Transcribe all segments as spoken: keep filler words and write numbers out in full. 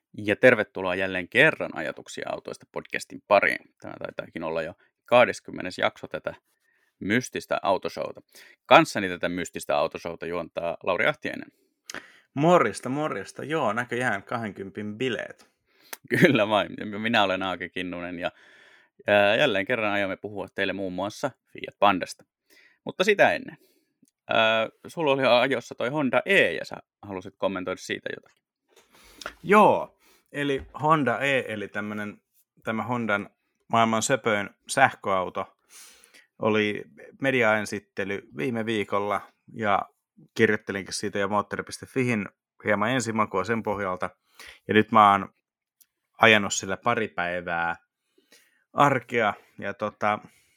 Ja tervetuloa jälleen kerran Ajatuksia autoista podcastin pariin. Tämä taitaakin olla jo kahdeskymmenes jakso tätä mystistä autoshowta. Kanssani tätä mystistä autoshowta juontaa Lauri Ahtiainen. Morjesta, morjesta. Joo, näköjään kaksikymmentä bileet. Kyllä vain. Minä olen Aake Kinnunen ja ää, jälleen kerran aiomme puhua teille muun muassa Fiat Pandasta. Mutta sitä ennen. Ää, sulla oli ajossa toi Honda E ja sä halusit kommentoida siitä jotakin. Joo, eli Honda E, eli tämmönen, tämä Hondan maailman söpöin sähköauto, oli mediaensittely viime viikolla ja kirjoittelinkin siitä jo moottori piste fiin hieman ensimakua sen pohjalta. Ja nyt mä oon ajanut sillä pari päivää arkea ja tota,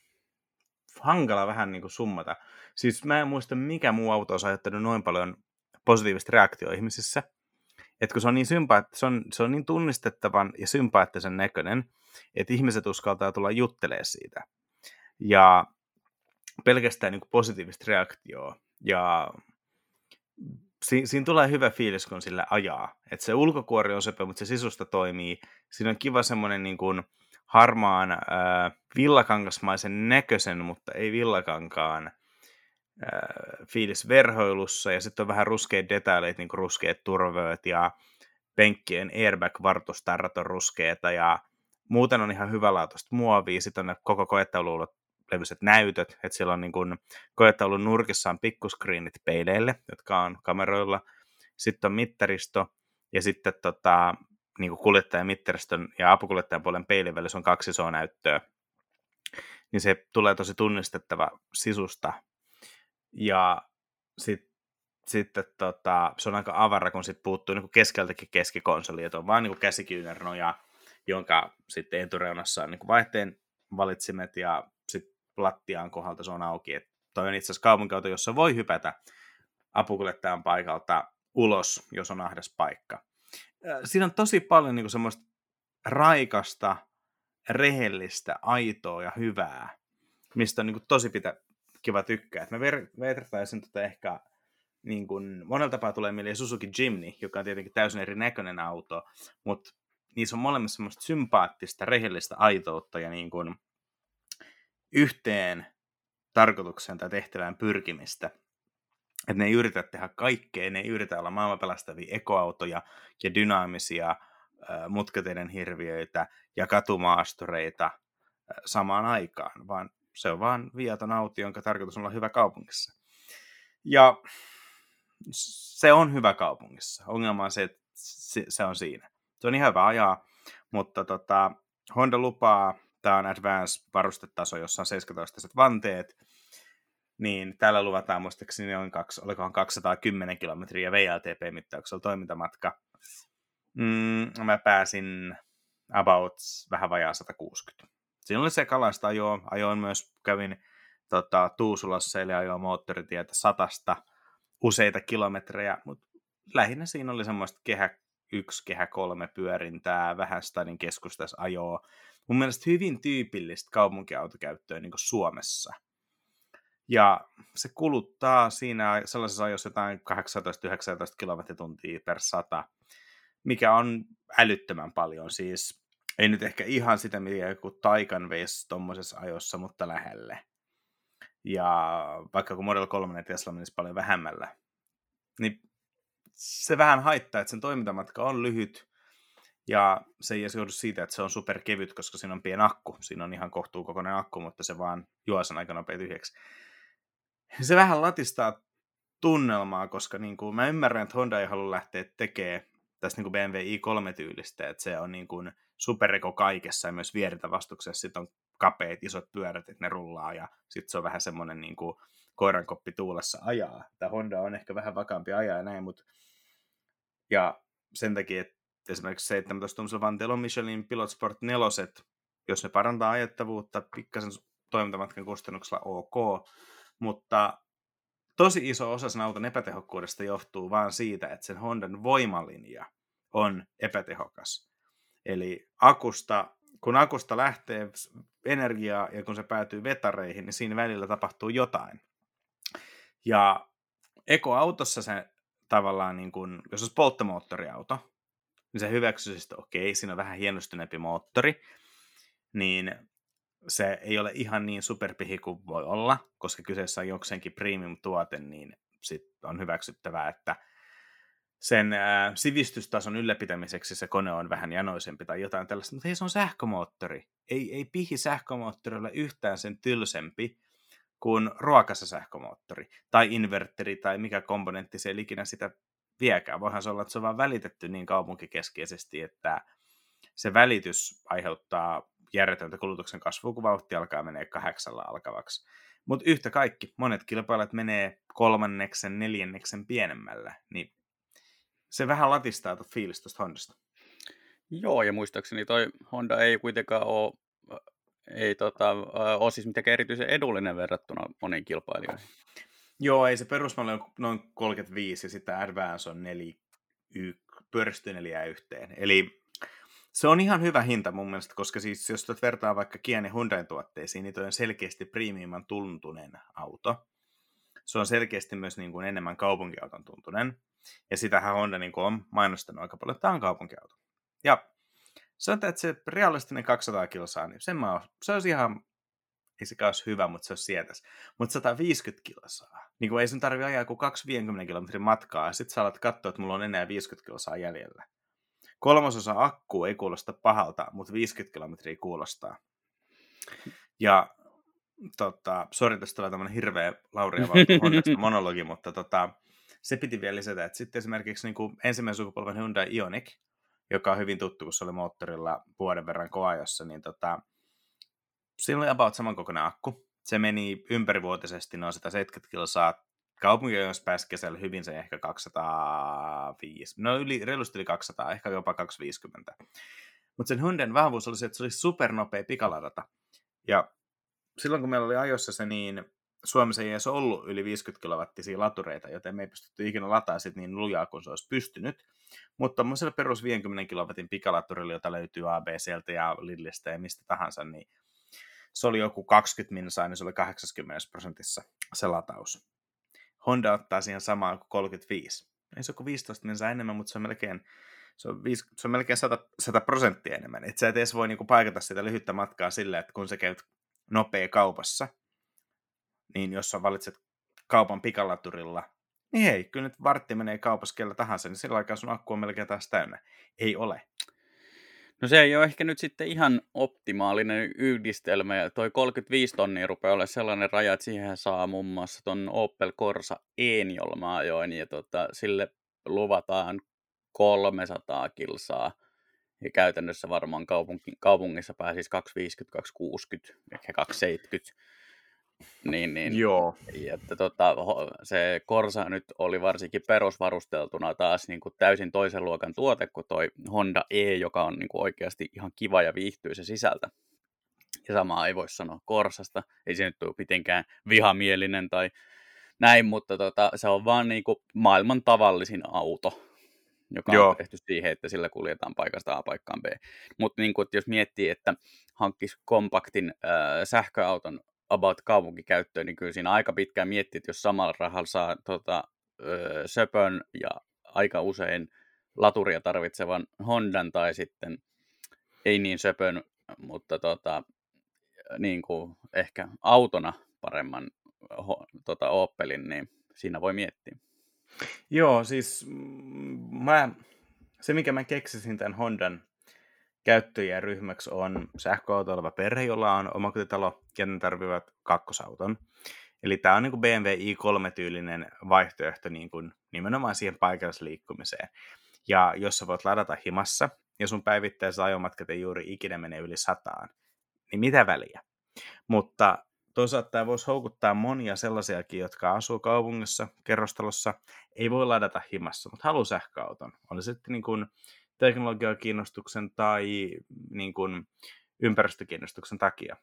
hankala vähän niin kuin summata. Siis mä en muista, mikä muu auto on aiheuttanut noin paljon positiivista reaktioa ihmisissä. Että kun se on niin, sympaat- se on, se on niin tunnistettavan ja sympaattisen näköinen, että ihmiset uskaltaa tulla juttelemaan siitä. Ja pelkästään niin kuin positiivista reaktioa. Ja si- siinä tulee hyvä fiilis, kun sillä ajaa. Että se ulkokuori on söpö, mutta se sisusta toimii. Siinä on kiva semmoinen niin kuin harmaan äh, villakangasmaisen näköisen, mutta ei villakankaan äh, fiilis verhoilussa. Ja sitten on vähän ruskeat detaileet, niin kuin ruskeat turvavööt ja penkkien airbag-vartustarrat on ruskeita ja muuten on ihan hyvälaatuista muovia. Sitten on ne koko koetaululla levyiset näytöt, että siellä on niin kuin koetaulun nurkissa on pikkuscreenit peileille, jotka on kameroilla. Sitten on mittaristo ja sitten tota, niin kuin kuljettajan mittaristön ja apukuljettajan puolen peilin välissä on kaksi isoa näyttöä. Niin se tulee tosi tunnistettava sisusta. Ja sitten Sitten tota, se on aika avara, kun sit puuttuu niin keskeltäkin keskikonsoli, että on vaan niin käsikyynärnoja, jonka sitten etureunassa on niin vaihteen valitsimet ja sitten lattiaan kohdalta se on auki. Et toi on itse asiassa kaupunkiauto, jossa voi hypätä apukuljettajan paikalta ulos, jos on ahdas paikka. Siinä on tosi paljon niin semmoista raikasta, rehellistä, aitoa ja hyvää, mistä on niin tosi pitä, kiva tykkää. Et mä ver- vertaisin tota ehkä niin kuin, monella tapaa tulee mieleen Suzuki Jimny, joka on tietenkin täysin eri näköinen auto, mutta niissä on molemmissa semmoista sympaattista, rehellistä aitoutta ja niin kuin yhteen tarkoitukseen tai tehtävään pyrkimistä. Että ne ei yritä tehdä kaikkea, ne ei yritä olla maailman pelastavia ekoautoja ja dynaamisia äh, mutkateiden hirviöitä ja katumaastureita äh, samaan aikaan, vaan se on vaan viaton auto, jonka tarkoitus on olla hyvä kaupungissa. Ja se on hyvä kaupungissa. Ongelma on se, että se on siinä. Se on ihan hyvä ajaa, mutta tota, Honda lupaa, tämä on Advance-varustetaso, jossa on seitsemäntoista vanteet, niin täällä luvataan muistaakseni on kaksi, olikohan kaksisataakymmenen kilometriä V L T P-mittauksella toimintamatka. Mm, mä pääsin about vähän vajaa sata kuusikymmentä. Siinä oli se kalasta ajoa. Ajoin myös, kävin tota, Tuusulassa, eli ajoin moottoritietä satasta useita kilometrejä, mutta lähinnä siinä oli semmoista kehä yksi, kehä kolme pyörintää, vähän stadin keskustassa ajoa. Mun mielestä hyvin tyypillistä kaupunkiautokäyttöä niin kuin Suomessa. Ja se kuluttaa siinä sellaisessa ajossa jotain kahdeksantoista yhdeksäntoista kilometrituntia per sata, mikä on älyttömän paljon. Siis ei nyt ehkä ihan sitä, mitä joku Taycan veisi tuommoisessa ajossa, mutta lähelle. Ja vaikka kun Model kolme Tesla menisi paljon vähemmällä, niin se vähän haittaa, että sen toimintamatka on lyhyt, ja se ei edes joudu siitä, että se on superkevyt, koska siinä on pieni akku. Siinä on ihan kohtuukokoinen akku, mutta se vaan juo sen aika nopea tyhjäksi. Se vähän latistaa tunnelmaa, koska niin kuin, mä ymmärrän, että Honda ei halua lähteä tekemään tästä niin kuin B M W i kolme-tyylistä, että se on niin kuin supereko kaikessa ja myös vieritä-vastuksessa. Sitten on kapeat, isot pyörät, että ne rullaa, ja sitten se on vähän semmoinen niin kuin koirankoppi tuulessa ajaa. Tämä Honda on ehkä vähän vakaampi ajaa ja näin, mutta ja sen takia, että esimerkiksi seitsemäntoista vanteella on Michelin Pilot Sport neljä, jos ne parantaa ajettavuutta pikkasen toimintamatkan kustannuksella ok, mutta tosi iso osa sen auton epätehokkuudesta johtuu vaan siitä, että sen Hondan voimalinja on epätehokas. Eli akusta, kun akusta lähtee energiaa ja kun se päätyy vetareihin, niin siinä välillä tapahtuu jotain. Ja ekoautossa se tavallaan, niin kuin, jos olisi polttomoottoriauto, niin se hyväksyisi, että okei, siinä on vähän hienostuneempi moottori, niin se ei ole ihan niin superpihi kuin voi olla, koska kyseessä on jokseenkin premium-tuote, niin sit on hyväksyttävää, että sen ää, sivistystason ylläpitämiseksi se kone on vähän janoisempi tai jotain tällaista, mutta hei, se on sähkömoottori. Ei, ei pihi sähkömoottori ole yhtään sen tylsempi kuin ruokassa sähkömoottori tai inverteri tai mikä komponentti se ikinä sitä viekään. Voihan se olla, että se on vaan välitetty niin kaupunkikeskeisesti, että se välitys aiheuttaa järjetöntä kulutuksen kasvua, kun vauhti alkaa menee kahdeksalla alkavaksi. Mutta yhtä kaikki, monet kilpailijat menee kolmanneksen, neljänneksen pienemmällä, niin se vähän latistaa tuon fiilis tuosta Hondasta. Joo, ja muistaakseni toi Honda ei kuitenkaan ole, ei tota, ole siis mitenkään erityisen edullinen verrattuna moniin kilpailijoihin. Joo, ei se perusmalli on noin kolmekymmentäviisi ja sitten Advance on neljä, pyöristyy neljää yhteen. Eli se on ihan hyvä hinta mun mielestä, koska siis jos tuot vertaa vaikka Kian ja Hyundain tuotteisiin, niin toi on selkeästi premiuman tuntunen auto. Se on selkeästi myös niin kuin enemmän kaupunkiauton tuntunen. Ja sitähän Honda niin kuin on mainostanut aika paljon, että tämä on kaupunkiauto. Ja sanotaan, että se realistinen kaksisataa kilsaa, niin sen mä oon, se olisi ihan, ei se olisi hyvä, mutta se olisi sietäs. Mutta sata viisikymmentä kilsaa, niin kuin ei sen tarvitse ajaa kuin kaksikymmentä kilometrin matkaa, ja sitten sä alat katsoa, että mulla on enää viisikymmentä kilsaa jäljellä. Kolmasosa akku ei kuulosta pahalta, mutta viisikymmentä kilometriä kuulostaa. Ja tota, sori, tästä tulee tämmöinen hirveä Lauri ja Hondasta monologi, mutta tota, se piti vielä lisätä, että sitten esimerkiksi niin kuin ensimmäisen sukupolven Hyundai Ioniq, joka on hyvin tuttu, kun se oli moottorilla vuoden verran koajossa, niin tota, siinä oli about samankokoinen akku. Se meni ympärivuotisesti noin sata seitsemänkymmentä kilsaa. Kaupunkiajoissa pääsi kesällä hyvin se ehkä kaksisataaviisi, no yli, reilusti yli kaksisataa, ehkä jopa kaksisataaviisikymmentä. Mutta sen Hyundain vahvuus oli se, että se oli supernopea pikaladata. Ja silloin kun meillä oli ajossa se, niin Suomessa ei edes ollut yli viisikymmentä kilowattisia latureita, joten me ei pystytty ikinä lataa sit niin lujaa kuin se olisi pystynyt. Mutta tämmöisellä perus viidenkymmenen kilowatin pikalaturilla, jota löytyy A B C:ltä ja Lidlistä ja mistä tahansa, niin se oli joku kaksikymmentä minsaa, niin se oli kahdeksankymmentä prosentissa se lataus. Honda ottaa siihen samaan kuin kolmekymmentäviisi. Ei se ole kuin viisitoista minsaa enemmän, mutta se on melkein, se on viisi, se on melkein sata prosenttia enemmän. Et sä et edes voi niinku paikata sitä lyhyttä matkaa sillä, että kun sä käyt nopea kaupassa, niin jos sä valitset kaupan pikalaturilla, niin hei, kyllä nyt vartti menee kaupassa kellä tahansa, niin sillä aikaa sun akku on melkein taas täynnä. Ei ole. No se ei ole ehkä nyt sitten ihan optimaalinen yhdistelmä, ja toi kolmekymmentäviisi tonnia rupeaa olemaan sellainen raja, että siihen saa muun muassa ton Opel Corsa E:n, jolla mä ajoin, ja tota, sille luvataan kolmesataa kilsaa, ja käytännössä varmaan kaupunki, kaupungissa pääsisi kaksisataaviisikymmentä kaksisataakuusikymmentä, ehkä kaksisataaseitsemänkymmentä. Niin, niin. Joo. Että tota, se Corsa nyt oli varsinkin perusvarusteltuna taas niin kuin täysin toisen luokan tuote kuin toi Honda E, joka on niin kuin oikeasti ihan kiva ja viihtyy se sisältä. Ja samaa ei voi sanoa Corsasta, ei se nyt ole mitenkään vihamielinen tai näin, mutta tota, se on vaan niin kuin maailman tavallisin auto, joka Joo. on tehty siihen, että sillä kuljetaan paikasta A paikkaan B. Mutta niin kuin, jos miettii, että hankkisi kompaktin äh, sähköauton about kaupunkikäyttöön, niin kyllä siinä aika pitkään miettii, että jos samalla rahalla saa tota, öö, söpön ja aika usein laturia tarvitsevan Hondan tai sitten ei niin söpön, mutta tota, niin kuin ehkä autona paremman ho, tota Opelin, niin siinä voi miettiä. Joo, siis mä, se mikä mä keksisin tämän Hondan käyttöjien ryhmäksi on sähköautoileva perhe, jolla on omakotitalo ja ne tarvitsevat kakkosauton. Eli tämä on niin kuin B M W i kolme-tyylinen vaihtoehto niin kuin nimenomaan siihen paikallisliikkumiseen. Ja jos sä voit ladata himassa ja sun päivittäiset ajomatkat ei juuri ikinä mene yli sataan, niin mitä väliä? Mutta toisaalta tämä voisi houkuttaa monia sellaisiakin, jotka asuu kaupungissa, kerrostalossa, ei voi ladata himassa, mutta haluaa sähköauton. Oli se sitten niin kuin teknologiakiinnostuksen tai niin kuin ympäristökiinnostuksen takia.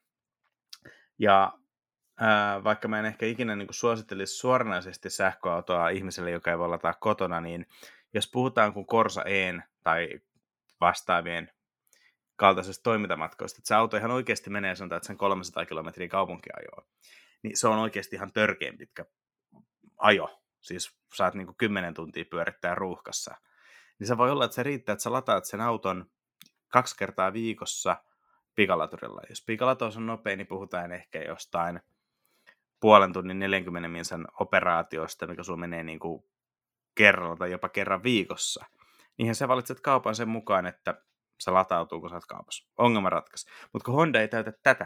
Ja ää, vaikka mä en ehkä ikinä niin kuin suosittelisi suoranaisesti sähköautoa ihmiselle, joka ei voi lataa kotona, niin jos puhutaan kuin Corsa E:n tai vastaavien kaltaisesta toimintamatkoista, että se auto ihan oikeasti menee, sanotaan, että sen kolmesataa kilometriä kaupunkiajoa, niin se on oikeasti ihan törkeän pitkä ajo. Siis saat niin kuin kymmenen tuntia pyörittää ruuhkassa. niin se voi olla, että se riittää, että sä lataat sen auton kaksi kertaa viikossa pikalaturilla. Jos pikalataus on nopea, niin puhutaan ehkä jostain puolen tunnin neljänkymmenen minsan operaatiosta, mikä sulla menee niin kuin kerralla tai jopa kerran viikossa. Niinhän sä valitset kaupan sen mukaan, että se latautuu, kun sä oot kaupassa. Ongelma ratkaisi. Mutta kun Honda ei täytä tätä.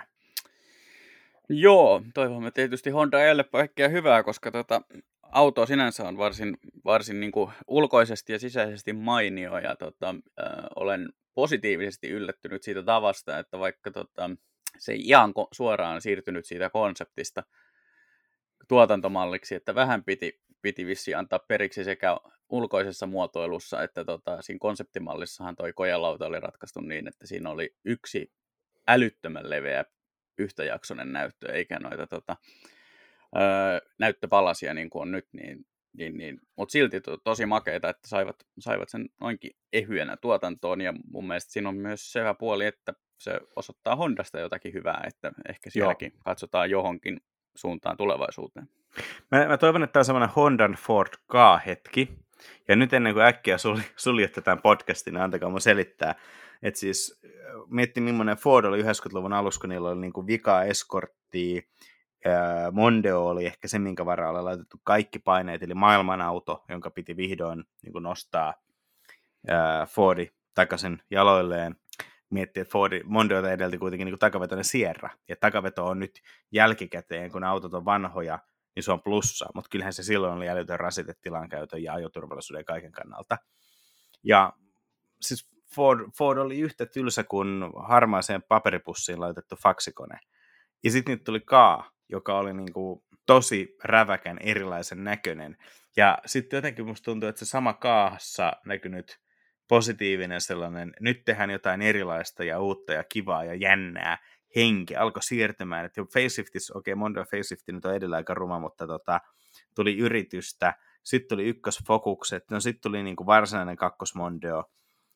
Joo, toivomme tietysti Honda E:lle kaikkea hyvää, koska tota, auto sinänsä on varsin, varsin niin kuin ulkoisesti ja sisäisesti mainio, ja tota, äh, olen positiivisesti yllättynyt siitä tavasta, että vaikka tota, se ei ihan ko- suoraan siirtynyt siitä konseptista tuotantomalliksi, että vähän piti, piti vissiin antaa periksi sekä ulkoisessa muotoilussa, että tota, siinä konseptimallissahan toi kojelauta oli ratkaistu niin, että siinä oli yksi älyttömän leveä yhtäjaksoinen näyttö, eikä noita tota, öö, näyttöpalasia niin kuin on nyt, niin, niin, niin. Mutta silti to, tosi makeita, että saivat, saivat sen noinkin ehyenä tuotantoon, ja mun mielestä siinä on myös se hyvä puoli, että se osoittaa Hondasta jotakin hyvää, että ehkä sielläkin Joo. katsotaan johonkin suuntaan tulevaisuuteen. Mä, mä toivon, että tämä on semmoinen Hondan Ford Ka-hetki, ja nyt ennen kuin äkkiä sul, suljette tämän podcastin, niin antakaa mun selittää, että siis miettii, millainen Ford oli yhdeksänkymmentäluvun alussa, kun niillä oli niin kuin vikaa eskorttia, Mondeo oli ehkä se, minkä varaan oli laitettu kaikki paineet, eli maailman auto, jonka piti vihdoin niin kuin nostaa ää, Fordi takaisin jaloilleen. Miettii, että Fordi, Mondeota edelti kuitenkin niin kuin takavetoinen Sierra, ja takaveto on nyt jälkikäteen, kun autot on vanhoja, niin se on plussa, mutta kyllähän se silloin oli älytön rasite tilankäytön ja ajoturvallisuuden ja kaiken kannalta. Ja siis Ford, Ford oli yhtä tylsä kuin harmaaseen paperipussiin laitettu faksikone. Ja sitten nyt tuli Ka, joka oli niinku tosi räväkän erilaisen näköinen. Ja sitten jotenkin musta tuntuu, että se sama Kaassa näkynyt positiivinen sellainen, nyt tehdään jotain erilaista ja uutta ja kivaa ja jännää henki alkoi siirtymään. Että faceliftissä, okei, okay, Mondeo facelifti nyt on edelleen aika ruma, mutta tota, tuli yritystä, sitten tuli ykkösfokukset, no sitten tuli niinku varsinainen kakkosmondeo.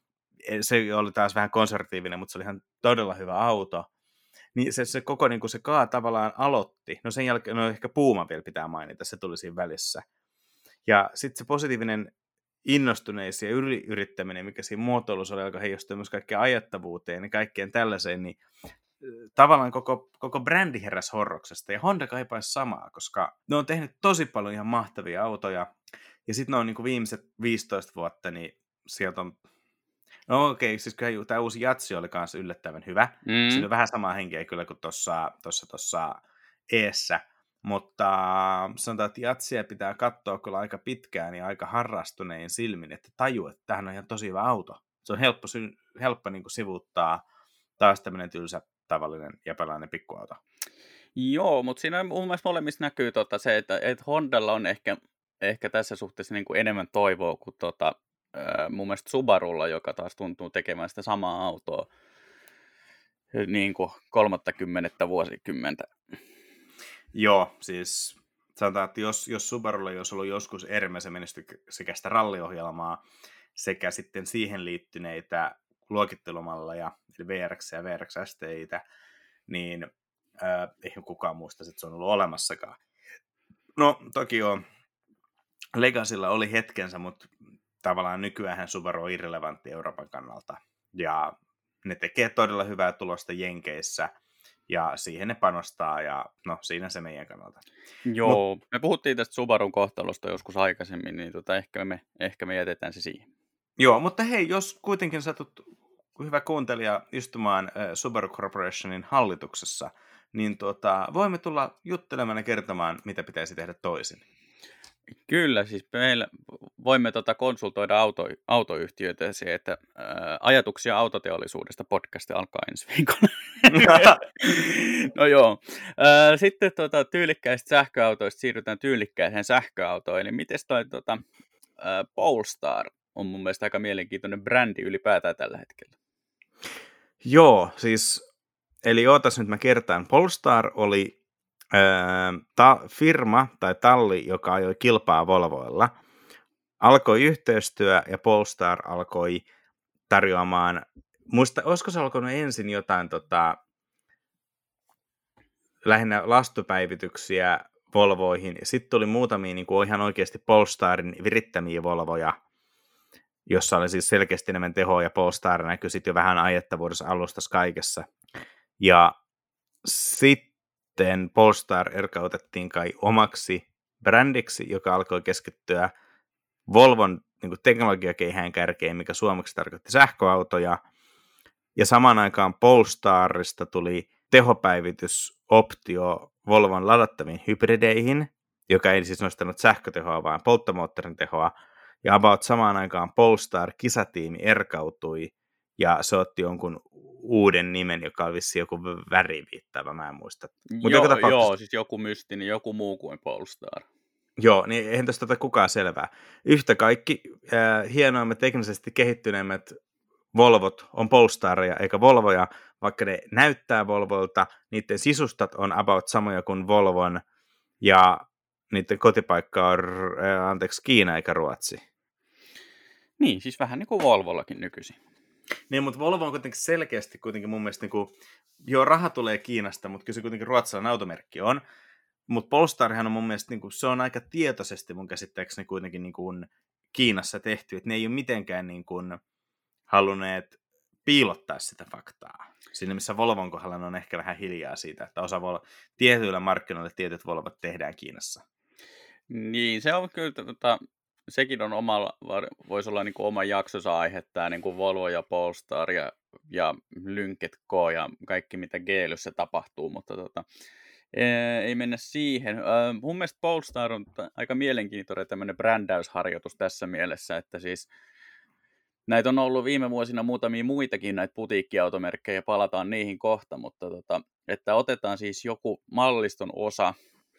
Se oli taas vähän konservatiivinen, mutta se oli ihan todella hyvä auto. Niin se, se koko niin kuin se Ka tavallaan aloitti. No sen jälkeen, no ehkä Puma vielä pitää mainita, se tuli siinä välissä. Ja sitten se positiivinen innostuneisi ja yrittäminen, mikä siinä muotoilussa oli, alkoi heijastua myös kaikkeen ajattavuuteen ja kaikkeen tällaiseen, niin tavallaan koko, koko brändi heräsi horroksesta. Ja Honda kaipaisi samaa, koska ne on tehnyt tosi paljon ihan mahtavia autoja. Ja sitten ne on niin kuin viimeiset viisitoista vuotta, niin sieltä on... No okei, okay, siis kyllä tämä uusi Jatsi oli kanssa yllättävän hyvä. Mm. Siinä on vähän samaa henkeä kyllä kuin tuossa tossa, tossa Eessä, mutta sanotaan, että Jatsia pitää katsoa kyllä aika pitkään ja aika harrastunein silmin, että tajuu, että tämähän on ihan tosi hyvä auto. Se on helppo, helppo niin kuin sivuuttaa taas tämmöinen tylsä tavallinen japanilainen pikkuauto. Joo, mutta siinä mun mielestä molemmissa näkyy tota se, että, että Hondalla on ehkä, ehkä tässä suhteessa niin kuin enemmän toivoa kuin tota, mun mielestä Subarulla, joka taas tuntuu tekemään sitä samaa autoa niin kuin kolmattakymmenettä vuosikymmentä. Joo, siis sanotaan, että jos, jos Subarulla olisi ollut joskus äärimmäisen menestyksekästä ralliohjelmaa sekä sitten siihen liittyneitä luokittelumalleja, eli V R X ja V R X S T:itä, niin äh, ei kukaan muista, että se on ollut olemassakaan. No toki joo, Legacylla oli hetkensä, mutta tavallaan nykyään Subaru on irrelevantti Euroopan kannalta. Ja ne tekee todella hyvää tulosta Jenkeissä, ja siihen ne panostaa, ja no siinä se meidän kannalta. Joo, Mut, me puhuttiin tästä Subarun kohtalosta joskus aikaisemmin, niin tota, ehkä, me, ehkä me jätetään se siihen. Joo, mutta hei, jos kuitenkin satut hyvä kuuntelija istumaan äh, Subaru Corporationin hallituksessa, niin tota, voimme tulla juttelemaan ja kertomaan, mitä pitäisi tehdä toisin. Kyllä, siis meillä voimme tota konsultoida auto, autoyhtiöitä se, että ää, ajatuksia autoteollisuudesta podcast alkaa ensi viikolla. No joo. Ää, sitten tota, tyylikkäistä sähköautoista siirrytään tyylikkäiseen sähköautoon. Eli miten toi tota, ää, Polestar on mun mielestä aika mielenkiintoinen brändi ylipäätään tällä hetkellä. Joo, siis, eli ootas nyt mä kertaan. Polestar oli Ta- firma tai talli, joka ajoi kilpaa Volvoilla, alkoi yhteistyö ja Polestar alkoi tarjoamaan, muista, olisiko se alkanut ensin jotain tota, lähinnä lastupäivityksiä Volvoihin, ja sitten tuli muutamia niin kuin ihan oikeasti Polestarin virittämiä Volvoja, jossa oli siis selkeästi enemmän tehoa, ja Polestar näkyi sitten jo vähän ajettavuudessa alustassa kaikessa. Ja sitten Polestar erkautettiin kai omaksi brändiksi, joka alkoi keskittyä Volvon niin kuin teknologiakeihään kärkeen, mikä suomeksi tarkoitti sähköautoja. Ja samaan aikaan Polestarista tuli tehopäivitysoptio Volvon ladattaviin hybrideihin, joka ei siis nostanut sähkötehoa, vaan polttomoottorin tehoa. Ja about samaan aikaan Polestar-kisatiimi erkautui, ja se otti jonkun uuden nimen, joka oli vissiin joku väriviittävä, mä en muista. Mut joo, tapauksessa... joo, siis joku mystinen, joku muu kuin Polestar. Joo, niin eihän tästä tota kukaan selvää. Yhtä kaikki äh, hienoimmat teknisesti kehittyneemmät Volvot on Polestaria eikä Volvoja, vaikka ne näyttää Volvolta, niiden sisustat on about samoja kuin Volvon, ja niiden kotipaikka on, äh, anteeksi, Kiina eikä Ruotsi. Niin, siis vähän niin kuin Volvollakin nykyisin. Niin, mutta Volvo on kuitenkin selkeästi kuitenkin mun mielestä, niin kuin, joo, raha tulee Kiinasta, mutta kyllä se kuitenkin ruotsalainen automerkki on. Mutta Polestarhan on mun mielestä, niin kuin, se on aika tietoisesti mun käsittääkseni kuitenkin niin kuin Kiinassa tehty, että ne ei ole mitenkään niin kuin halunneet piilottaa sitä faktaa. Siinä missä Volvon kohdalla on ehkä vähän hiljaa siitä, että osa Volvo, tietyillä markkinoilla tietyt Volvot tehdään Kiinassa. Niin, se on kyllä, tota, sekin on omalla, voisi olla niin kuin oma jaksonsa aihe, tämä niin kuin Volvo ja Polestar ja, ja Lynket K ja kaikki mitä G-lyssä tapahtuu, mutta tota, ei mennä siihen. Mun mielestä Polestar on aika mielenkiintoinen tämmöinen brändäysharjoitus tässä mielessä, että siis näitä on ollut viime vuosina muutamia muitakin näitä putiikkiautomerkkejä, palataan niihin kohta, mutta tota, että otetaan siis joku malliston osa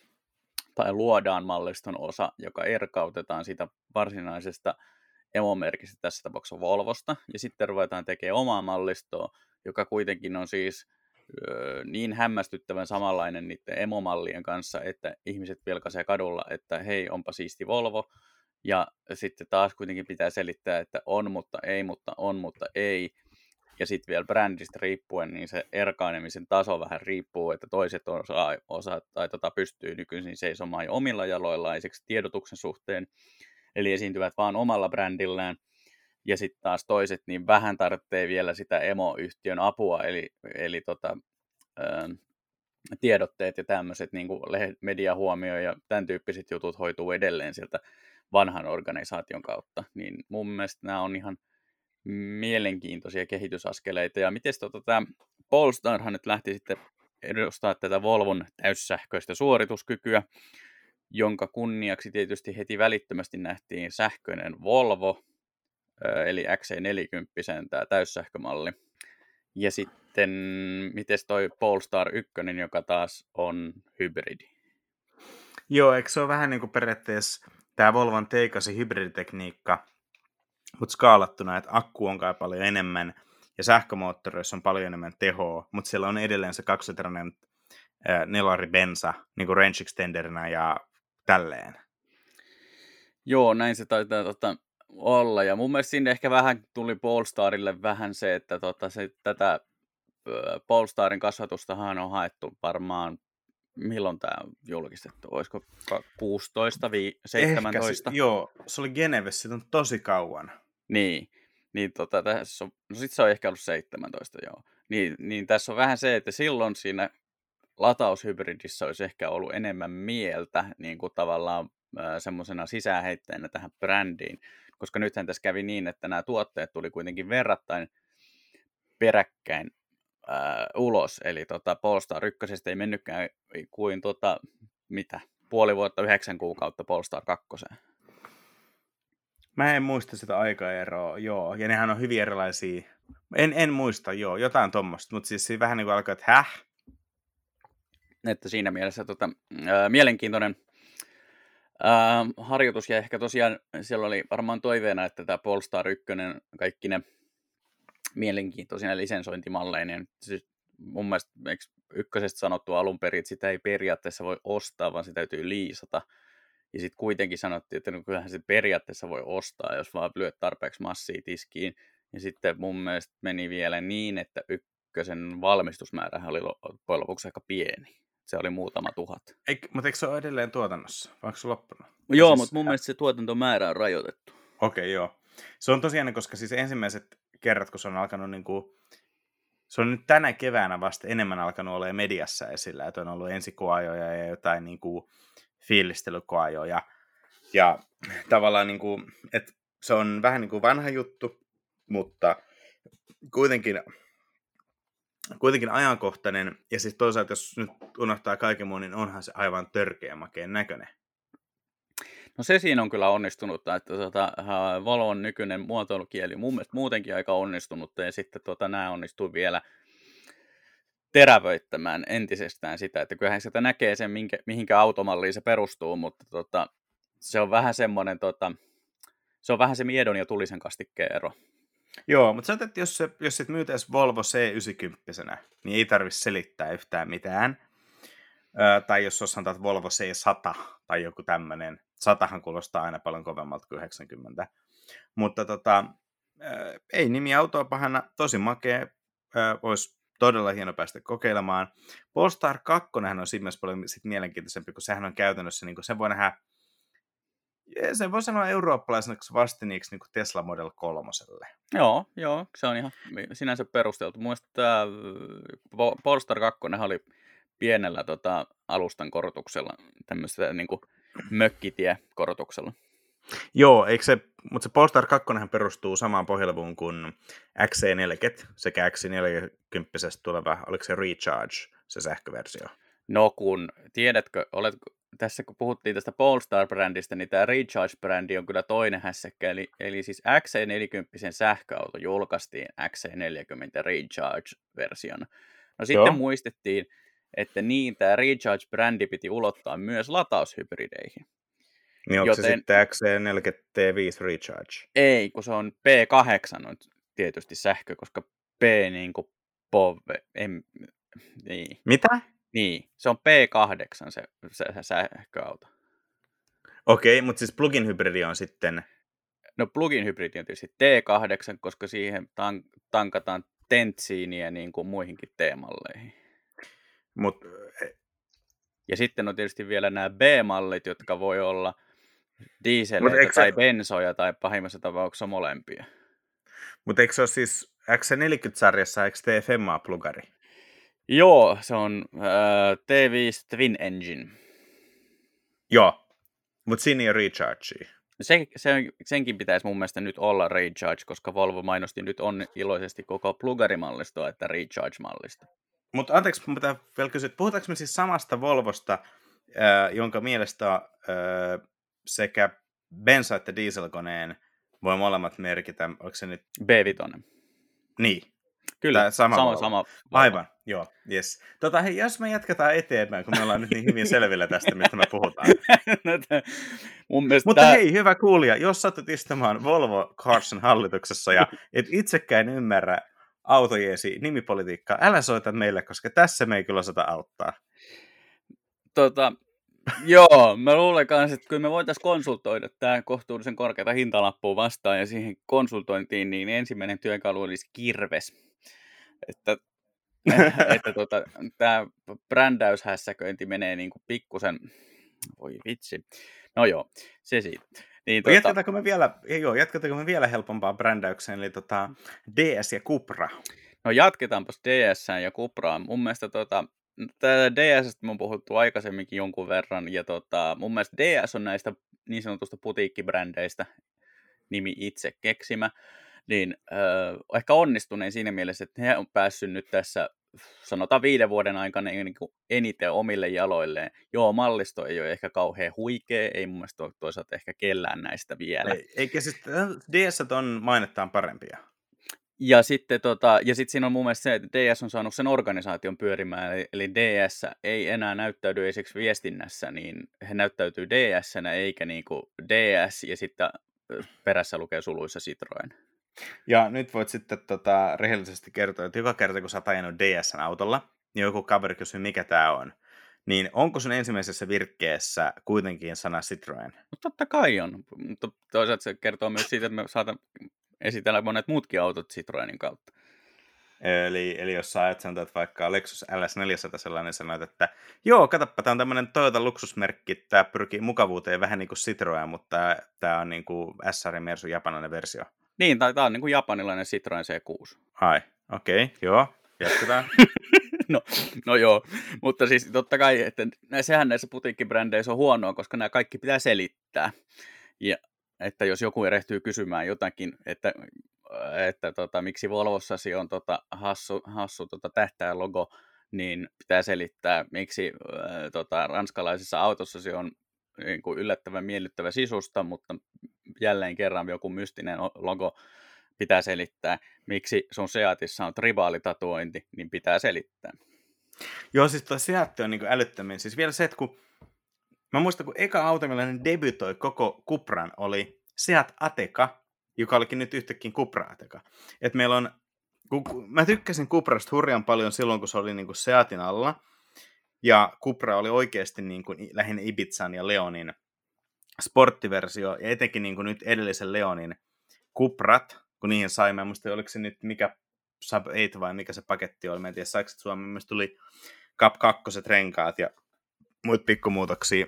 tai luodaan malliston osa, joka erkautetaan siitä varsinaisesta emomerkistä, tässä tapauksessa Volvosta, ja sitten ruvetaan tekemään omaa mallistoa, joka kuitenkin on siis öö, niin hämmästyttävän samanlainen niiden emomallien kanssa, että ihmiset vilkaisee kadulla, että hei, onpa siisti Volvo, ja sitten taas kuitenkin pitää selittää, että on, mutta ei, mutta on, mutta ei. Ja sitten vielä brändistä riippuen, niin se erkainemisen taso vähän riippuu, että toiset osaa, osaa tai tota pystyy nykyisin seisomaan jo omilla jaloillaan esimerkiksi tiedotuksen suhteen, eli esiintyvät vaan omalla brändillään. Ja sitten taas toiset niin vähän tarvitsee vielä sitä emoyhtiön apua, eli, eli tota, ää, tiedotteet ja tämmöiset niin kuin mediahuomio ja tämän tyyppiset jutut hoituu edelleen sieltä vanhan organisaation kautta. Niin mun mielestä nämä on ihan mielenkiintoisia kehitysaskeleita. Ja miten tota, tämä Polestarhan nyt lähti sitten edustaa tätä Volvon täyssähköistä suorituskykyä, jonka kunniaksi tietysti heti välittömästi nähtiin sähköinen Volvo, eli X C neljäkymmentä, tämä täyssähkömalli. Ja sitten, miten toi Polestar yksi, joka taas on hybridi? Joo, eikö se ole vähän niin kuin periaatteessa tämä Volvon T kahdeksan hybriditekniikka, mutta skaalattuna, että akku on kai paljon enemmän ja sähkömoottoreissa on paljon enemmän tehoa, mutta siellä on edelleen se kaksitrainen nelari bensa niin kuin range extenderina ja tälleen. Joo, näin se taitaa tota, olla. Ja mun mielestä sinne ehkä vähän tuli Polestarille vähän se, että tota, se, tätä Polestarin kasvatustahan on haettu varmaan, milloin tämä on julkistettu? Olisiko kuusitoista seitsemäntoista? Ehkä, joo, se oli Genevessä, siitä on tosi kauan. Niin, niin tota, tässä on, no sit se on ehkä ollut seitsemäntoista, joo. Niin, niin tässä on vähän se, että silloin siinä lataushybridissä olisi ehkä ollut enemmän mieltä niin kuin tavallaan semmoisena sisäänheittäjänä tähän brändiin, koska nythän tässä kävi niin, että nämä tuotteet tuli kuitenkin verrattain peräkkäin ää, ulos, eli tota, Polestar ykkösestä ei mennytkään kuin tota, mitä, puoli vuotta, yhdeksän kuukautta Polestar kakkoseen. Mä en muista sitä aikaeroa, joo, ja nehän on hyvin erilaisia, en, en muista, joo, jotain tommoista, mutta siis siinä vähän niin kuin alkaa, että häh? Että siinä mielessä tota, ää, mielenkiintoinen ää, harjoitus, ja ehkä tosiaan siellä oli varmaan toiveena, että tämä Polestar yksi, kaikki ne mielenkiintoisina lisensointimalleineen, siis mun mielestä eikö ykkösestä sanottu alun perin, että sitä ei periaatteessa voi ostaa, vaan se täytyy liisata. Ja sitten kuitenkin sanottiin, että no kyllähän se periaatteessa voi ostaa, jos vaan lyöt tarpeeksi massia tiskiin. Ja sitten mun mielestä meni vielä niin, että ykkösen valmistusmäärähän oli loppujen lopuksi aika pieni. Se oli muutama tuhat. Eik, mutta eikö se ole edelleen tuotannossa? Vai onko se loppunut? Joo, siis... mutta mun mielestä se tuotantomäärä on rajoitettu. Okei, okay, joo. Se on tosiaan, koska siis ensimmäiset kerrat, kun se on alkanut niin kuin, se on nyt tänä keväänä vasta enemmän alkanut olla mediassa esillä, että on ollut ensikoajoja ja jotain niin kuin fiilistelykoajoja. Ja tavallaan, niin kuin, että se on vähän niin kuin vanha juttu, mutta kuitenkin, kuitenkin ajankohtainen. Ja siis toisaalta, jos nyt unohtaa kaiken muun, niin onhan se aivan törkeä makeen näköinen. No se siinä on kyllä onnistunut, että tuota, Volvon nykyinen muotoilukieli mun mielestä muutenkin aika onnistunut, ja sitten tuota, nämä onnistuu vielä terävöittämään entisestään sitä, että kyllähän sitä näkee sen, minkä, mihinkä automalliin se perustuu, mutta tota, se on vähän semmoinen, tota, se on vähän se miedon ja tulisen kastikkeen ero. Joo, mutta sä että jos, se, jos sit myytäisi Volvo C yhdeksänkymmentä, niin ei tarvitse selittää yhtään mitään. Ö, tai jos sanotaan Volvo C sata tai joku tämmöinen. Satahan kuulostaa aina paljon kovemmalta kuin yhdeksänkymmentä. Mutta tota, ö, ei nimi autoa pahana, tosi makea, olisi todella hieno päästä kokeilemaan. Polestar kaksi on siinä mielessä paljon sit mielenkiintoisempi, kun sehän on käytännössä, niin se voi nähdä, se voi sanoa eurooppalaiseksi vastineeksi niin Tesla Model kolmoselle. Joo, joo, se on ihan sinänsä perusteltu. Mun tämä Polestar kaksi oli pienellä tota, alustan korotuksella, tämmöisellä niin kuin mökkitie-korotuksella. Joo, eikö se, mutta se Polestar kaksi perustuu samaan pohjalevuun kuin X C neljäkymmentä sekä X C neljäkymmentä tuleva, oliko se Recharge, se sähköversio? No kun, tiedätkö, oletko, tässä kun puhuttiin tästä Polestar-brändistä, niin tämä Recharge-brändi on kyllä toinen hässäkkä, eli, eli siis X C neljäkymmentä sähköauto julkaistiin X C neljäkymmentä Recharge-versiona. No sitten Joo. muistettiin, että niin, tämä Recharge-brändi piti ulottaa myös lataushybrideihin. Niin onko Joten... se sitten X C neljäkymmentä T viisi Recharge? Ei, kun se on P kahdeksan on tietysti sähkö, koska P niin kuin pove, en, niin. Mitä? Niin, se on P kahdeksan se, se, se sähköauto. Okei, mutta siis plug-in hybridi on sitten... No plug-in hybridi on tietysti T kahdeksan, koska siihen tank- tankataan tentsiiniä niin kuin muihinkin T-malleihin. Mut... Ja sitten on tietysti vielä nämä B-mallit, jotka voi olla dieseleitä tai se... bensoja tai pahimmassa tapauksessa molempia. Mutta eikö se ole siis X C neljäkymmentä-sarjassa, eikö T Femma-plugari? Joo, se on äh, T viisi Twin Engine. Joo, mutta siinä ei ole Recharge. Se, se, senkin pitäisi mun mielestä nyt olla Recharge, koska Volvo mainosti nyt on iloisesti koko plugarimallistoa, että Recharge-mallista. Mutta anteeksi, mun pitää vielä kysyä, puhutaanko me siis samasta Volvosta, äh, jonka mielestä äh, sekä bensa- että dieselkoneen voi molemmat merkitä, onko se nyt... B viisi. Niin. Kyllä, Tää sama, sama, sama Aivan, joo, yes. Tota, hei, jos me jatketaan eteenpäin, kun me ollaan nyt niin hyvin selvillä tästä, mistä me puhutaan. Mun Mutta tää... hei, hyvä kuulija, jos satut istumaan Volvo Carson hallituksessa ja et itsekään ymmärrä autojeesi nimipolitiikkaa, älä soita meille, koska tässä me ei kyllä osata auttaa. Tota, joo, mä luulen kanssa, että kun me voitaisiin konsultoida tämä kohtuullisen korkeata hintalappua vastaan ja siihen konsultointiin, niin ensimmäinen työkalu olisi kirves. Että, että tota, tämä brändäyshässäköinti menee niin kuin pikkusen, voi vitsi, no joo, se siitä. Niin, tota... jatketaanko, me vielä, joo, jatketaanko me vielä helpompaa brändäykseen, eli tota, D S ja Cupra? No jatketaanpas D S ja Cupraan. Mun mielestä tota, tämä D S:stä me on puhuttu aikaisemminkin jonkun verran, ja tota, mun mielestä D S on näistä niin sanotusta putiikkibrändeistä nimi itse keksimä, niin äh, ehkä onnistuneen siinä mielessä, että he on päässyt nyt tässä, sanotaan viiden vuoden aikana niin kuin eniten omille jaloilleen. Joo, mallisto ei ole ehkä kauhean huikea, ei mun mielestä ole toisaalta ehkä kellään näistä vielä. Ei, eikä siis D S on mainettaan parempia. Ja sitten tota, ja sit siinä on mun mielestä se, että D S on saanut sen organisaation pyörimään, eli, eli D S ei enää näyttäydy esimerkiksi viestinnässä, niin he näyttäytyy D S-nä eikä niinku D S, ja sitten perässä lukee suluissa Citroen. Ja nyt voit sitten tota, rehellisesti kertoa, että joka kerta kun sä oot ajanut D S-autolla, niin joku kaveri kysyy, mikä tää on, niin onko sun ensimmäisessä virkkeessä kuitenkin sana Citroen? No totta kai on, mutta toisaalta se kertoo myös siitä, että me saatan esitellä monet muutkin autot Citroenin kautta. Eli, eli jos sä ajat sanotaan, että vaikka Lexus L S neljäsataa sellainen sanoit, että joo, katsoppa, tämä on tämmöinen Toyota luksusmerkki, tämä pyrkii mukavuuteen vähän niin kuin Citroën, mutta tämä on niin kuin S R Mersu japanilainen versio. Niin, tai tämä on niin kuin japanilainen Citroen C kuusi. Ai, okei, okay, joo, jatketaan. no, no joo, mutta siis totta kai, että sehän näissä putiikkibrändeissä on huonoa, koska nämä kaikki pitää selittää. Ja että jos joku erehtyy kysymään jotakin, että, että tota, miksi Volvossasi on tota, hassu, hassu tota, tähtäjälogo, niin pitää selittää, miksi äh, tota, ranskalaisessa autossasi on niin kuin yllättävän miellyttävä sisusta, mutta jälleen kerran joku mystinen logo pitää selittää. Miksi sun Seatissa on tribaalitatuointi, niin pitää selittää. Joo, siis tuo Seat on niin kuin älyttömin. Siis vielä se, että kun mä muistan, kun eka auto, millainen debytoi koko Cupran, oli Seat Ateca, joka olikin nyt yhtäkkiä Cupra Ateca. Et meillä on, kun, mä tykkäsin Cuprasta hurjan paljon silloin, kun se oli niin kuin Seatin alla, ja Cupra oli oikeasti niin kuin lähinnä Ibizan ja Leonin sporttiversio, ja etenkin niin kuin nyt edellisen Leonin Cuprat, kun niihin sai, mä muistan, oliko se nyt mikä Sub kahdeksan vai mikä se paketti oli, mä en tiedä, saiko se Suomeen, myös tuli Cap kaksi renkaat ja muut pikkumuutoksia.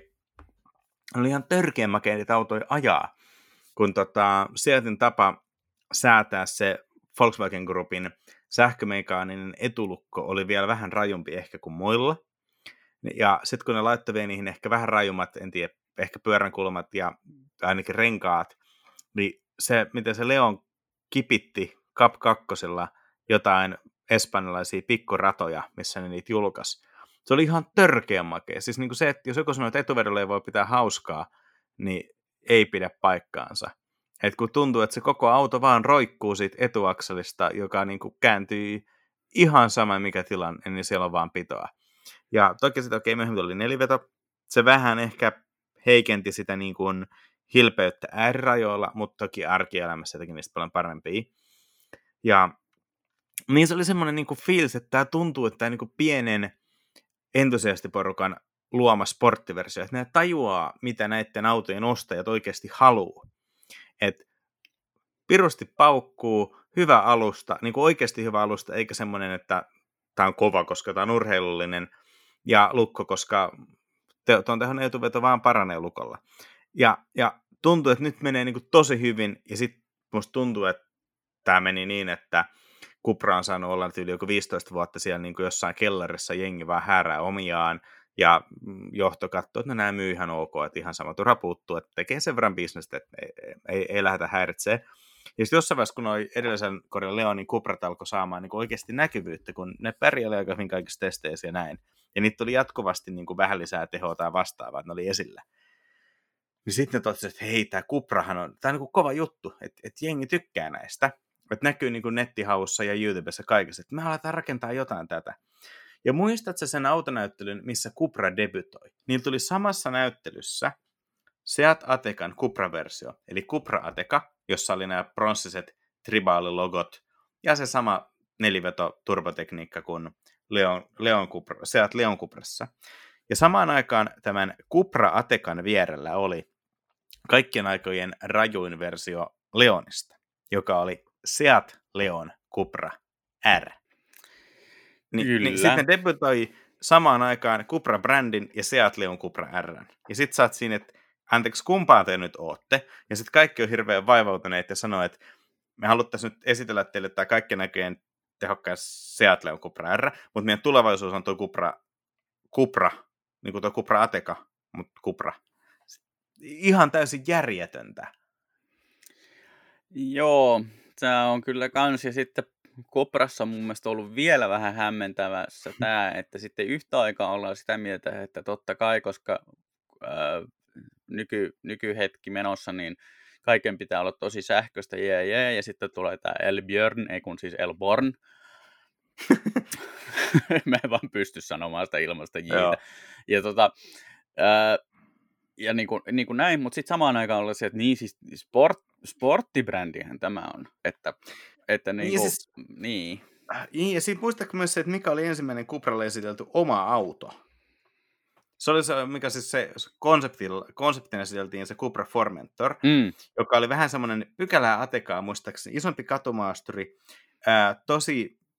Oli ihan törkeän makeita autoja ajaa, kun tota, Seatin tapa säätää se Volkswagen Groupin sähkömekaaninen etulukko oli vielä vähän rajumpi ehkä kuin muilla. Ja sitten kun ne laittoi vielä niihin ehkä vähän rajummat, en tiedä, ehkä pyöränkulmat ja ainakin renkaat, niin se, miten se Leon kipitti Cap kakkosella jotain espanjalaisia pikkuratoja, missä ne niitä julkaisi. Se oli ihan törkeän makea. Siis niin kuin se, että jos joku sanoo, että etuvedolle ei voi pitää hauskaa, niin ei pidä paikkaansa. Et kun tuntuu, että se koko auto vaan roikkuu siitä etuakselista, joka niin kuin kääntyy ihan sama mikä tilanne, niin siellä on vaan pitoa. Ja toki sitten okei, okay, myöhemmin oli neliveto. Se vähän ehkä heikenti sitä niin kuin hilpeyttä äärirajoilla, mutta toki arkielämässä teki niistä paljon parempia. Ja niin se oli semmoinen niin kuin fiilis, että tämä tuntuu, että tämä niin kuin pienen entusiastiporukan luoma sporttiversio, että ne tajuaa, mitä näiden autojen ostajat oikeasti haluaa. Että pirusti paukkuu, hyvä alusta, niin kuin oikeasti hyvä alusta, eikä semmoinen, että tämä on kova, koska tämä on urheilullinen, ja lukko, koska tuon tehon etuveto vaan paranee lukolla. Ja, ja tuntuu, että nyt menee niin kuin tosi hyvin, ja sitten musta tuntuu, että tämä meni niin, että Cupra on saanut olla yli joku viisitoista vuotta siellä niin kuin jossain kellarissa, jengi vaan häärää omiaan, ja johto katsoo, että no nämä myy ihan ok, että ihan sama turha puuttuu, että tekee sen verran bisnestä, että ei, ei, ei lähdetä häiritsemään. Ja sitten jossain vaiheessa, kun noi edellisen korjan Leonin Cuprat alkoi saamaan niin oikeasti näkyvyyttä, kun ne pärjäili aika hyvin kaikissa testeissä ja näin, ja niitä tuli jatkuvasti niin kuin vähän lisää tehoa tai vastaavaa, että ne oli esillä. Niin sitten ne totesivat, että hei, tämä Cuprahan on, tämä on niin kuin kova juttu, että, että jengi tykkää näistä, että näkyy niin kuin nettihaussa ja YouTubessa kaikessa, että me aletaan rakentaa jotain tätä. Ja muistatko sen autonäyttelyn, missä Cupra debytoi? Niillä tuli samassa näyttelyssä Seat Atecan Cupra-versio, eli Cupra Ateca, jossa oli nämä pronssiset tribaalilogot, ja se sama neliveto-turbotekniikka kuin Leon, Leon Cupra, Seat Leon Cuprassa. Ja samaan aikaan tämän Cupra Atecan vierellä oli kaikkien aikojen rajuin versio Leonista, joka oli Seat Leon Cupra R. Ni, niin sitten debytoi samaan aikaan Cupra-brändin ja Seat Leon Cupra R. Ja sitten sä oot siinä, että anteeksi, kumpaa te nyt ootte? Ja sitten kaikki on hirveän vaivautuneet ja sanoo, että me haluttaisiin nyt esitellä teille tämä kaikkien näköjen tehokkaan Seat Leon Cupra R, mutta meidän tulevaisuus on tuo Cupra, Cupra niin kuin tuo Cupra Ateca, mutta Cupra. Ihan täysin järjetöntä. Joo, tämä on kyllä kans, ja sitten Cuprassa on mun mielestä ollut vielä vähän hämmentävässä tämä, että sitten yhtä aikaa ollaan sitä mieltä, että totta kai, koska ää, nyky, nykyhetki menossa, niin kaiken pitää olla tosi sähköistä, jee, jee, ja sitten tulee tämä Elbjörn, ei kun siis Elborn. Mä en vaan pysty sanomaan sitä ilmasta jiitä. Ja, tota, ää, ja niin kuin, niin kuin näin, mutta sitten samaan aikaan ollaan se, että niin siis sport, sporttibrändihän tämä on, että Että niin, kuin, siis, niin. niin. Ja sitten muistatko myös se, että mikä oli ensimmäinen Cupralle esitelty oma auto? Se oli se, mikä siis se konseptina esiteltiin, se Cupra Formentor, mm. joka oli vähän semmoinen pykälää Atecaa, muistaakseni, isompi katumaasturi, ää, tosi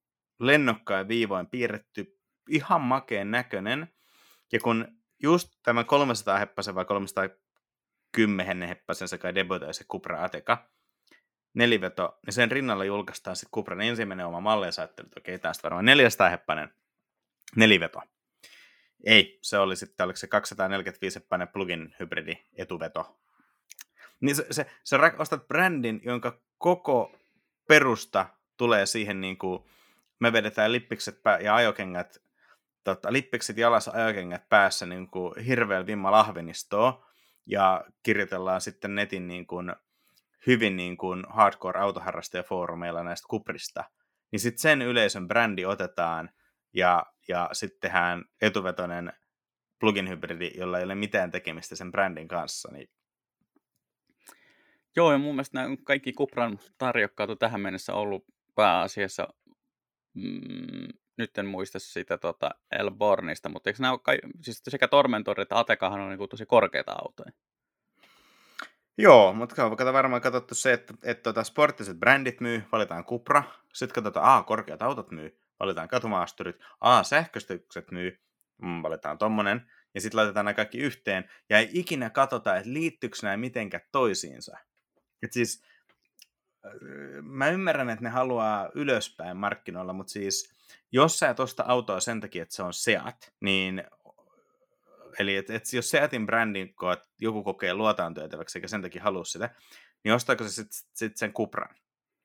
lennokkain viivoin piirretty, ihan makeen näköinen. Ja kun just tämä kolmesataa heppasen vai kolmesataakymmenen heppasen se kai debutoi se Cupra Ateca neliveto, niin sen rinnalla julkaistaan sitten Cupran ensimmäinen oma malli, ja sä ajattelit, että okei, tästä varmaan neljäsataa heppanen neliveto. Ei, se oli sitten, oliko se kaksisataaneljäkymmentäviisi heppanen plug-in hybridi etuveto. Niin se, se, se ostat brändin, jonka koko perusta tulee siihen, niin kuin me vedetään lippikset ja ajokengät, tota, lippikset jalas ajokengät päässä niin kuin hirveän vimma lahvenistoa, ja kirjoitellaan sitten netin niin kuin hyvin niin kuin hardcore autoharrastajafoorumeilla näistä Cuprista, niin sitten sen yleisön brändi otetaan, ja, ja sitten tehdään etuvetoinen plug-in hybridi, jolla ei ole mitään tekemistä sen brändin kanssa. Niin... Joo, ja mun mielestä nämä kaikki Cupran tarjokkaat on tähän mennessä ollut pääasiassa, mm, nyt en muista sitä tota, El Bornista, mutta eikö nämä ole kai, siis sekä Tormentor että Atecahan on niin kuin tosi korkeita autoja? Joo, mutta kato varmaan katsottu se, että, että tota sporttiset brändit myy, valitaan Cupra, sitten katsotaan, a korkeat autot myy, valitaan katumaasturit, a sähköistykset myy, mm, valitaan tommonen, ja sitten laitetaan nämä kaikki yhteen, ja ei ikinä katsota, että liittyykö nämä mitenkään toisiinsa. Et siis, mä ymmärrän, että ne haluaa ylöspäin markkinoilla, mutta siis, jos sä et osta autoa sen takia, että se on Seat, niin eli et, et jos Seatin brändin joku kokee luotaan työtäväksi eikä sen takia halua sitä, niin ostaako se sitten sit sen Cupran?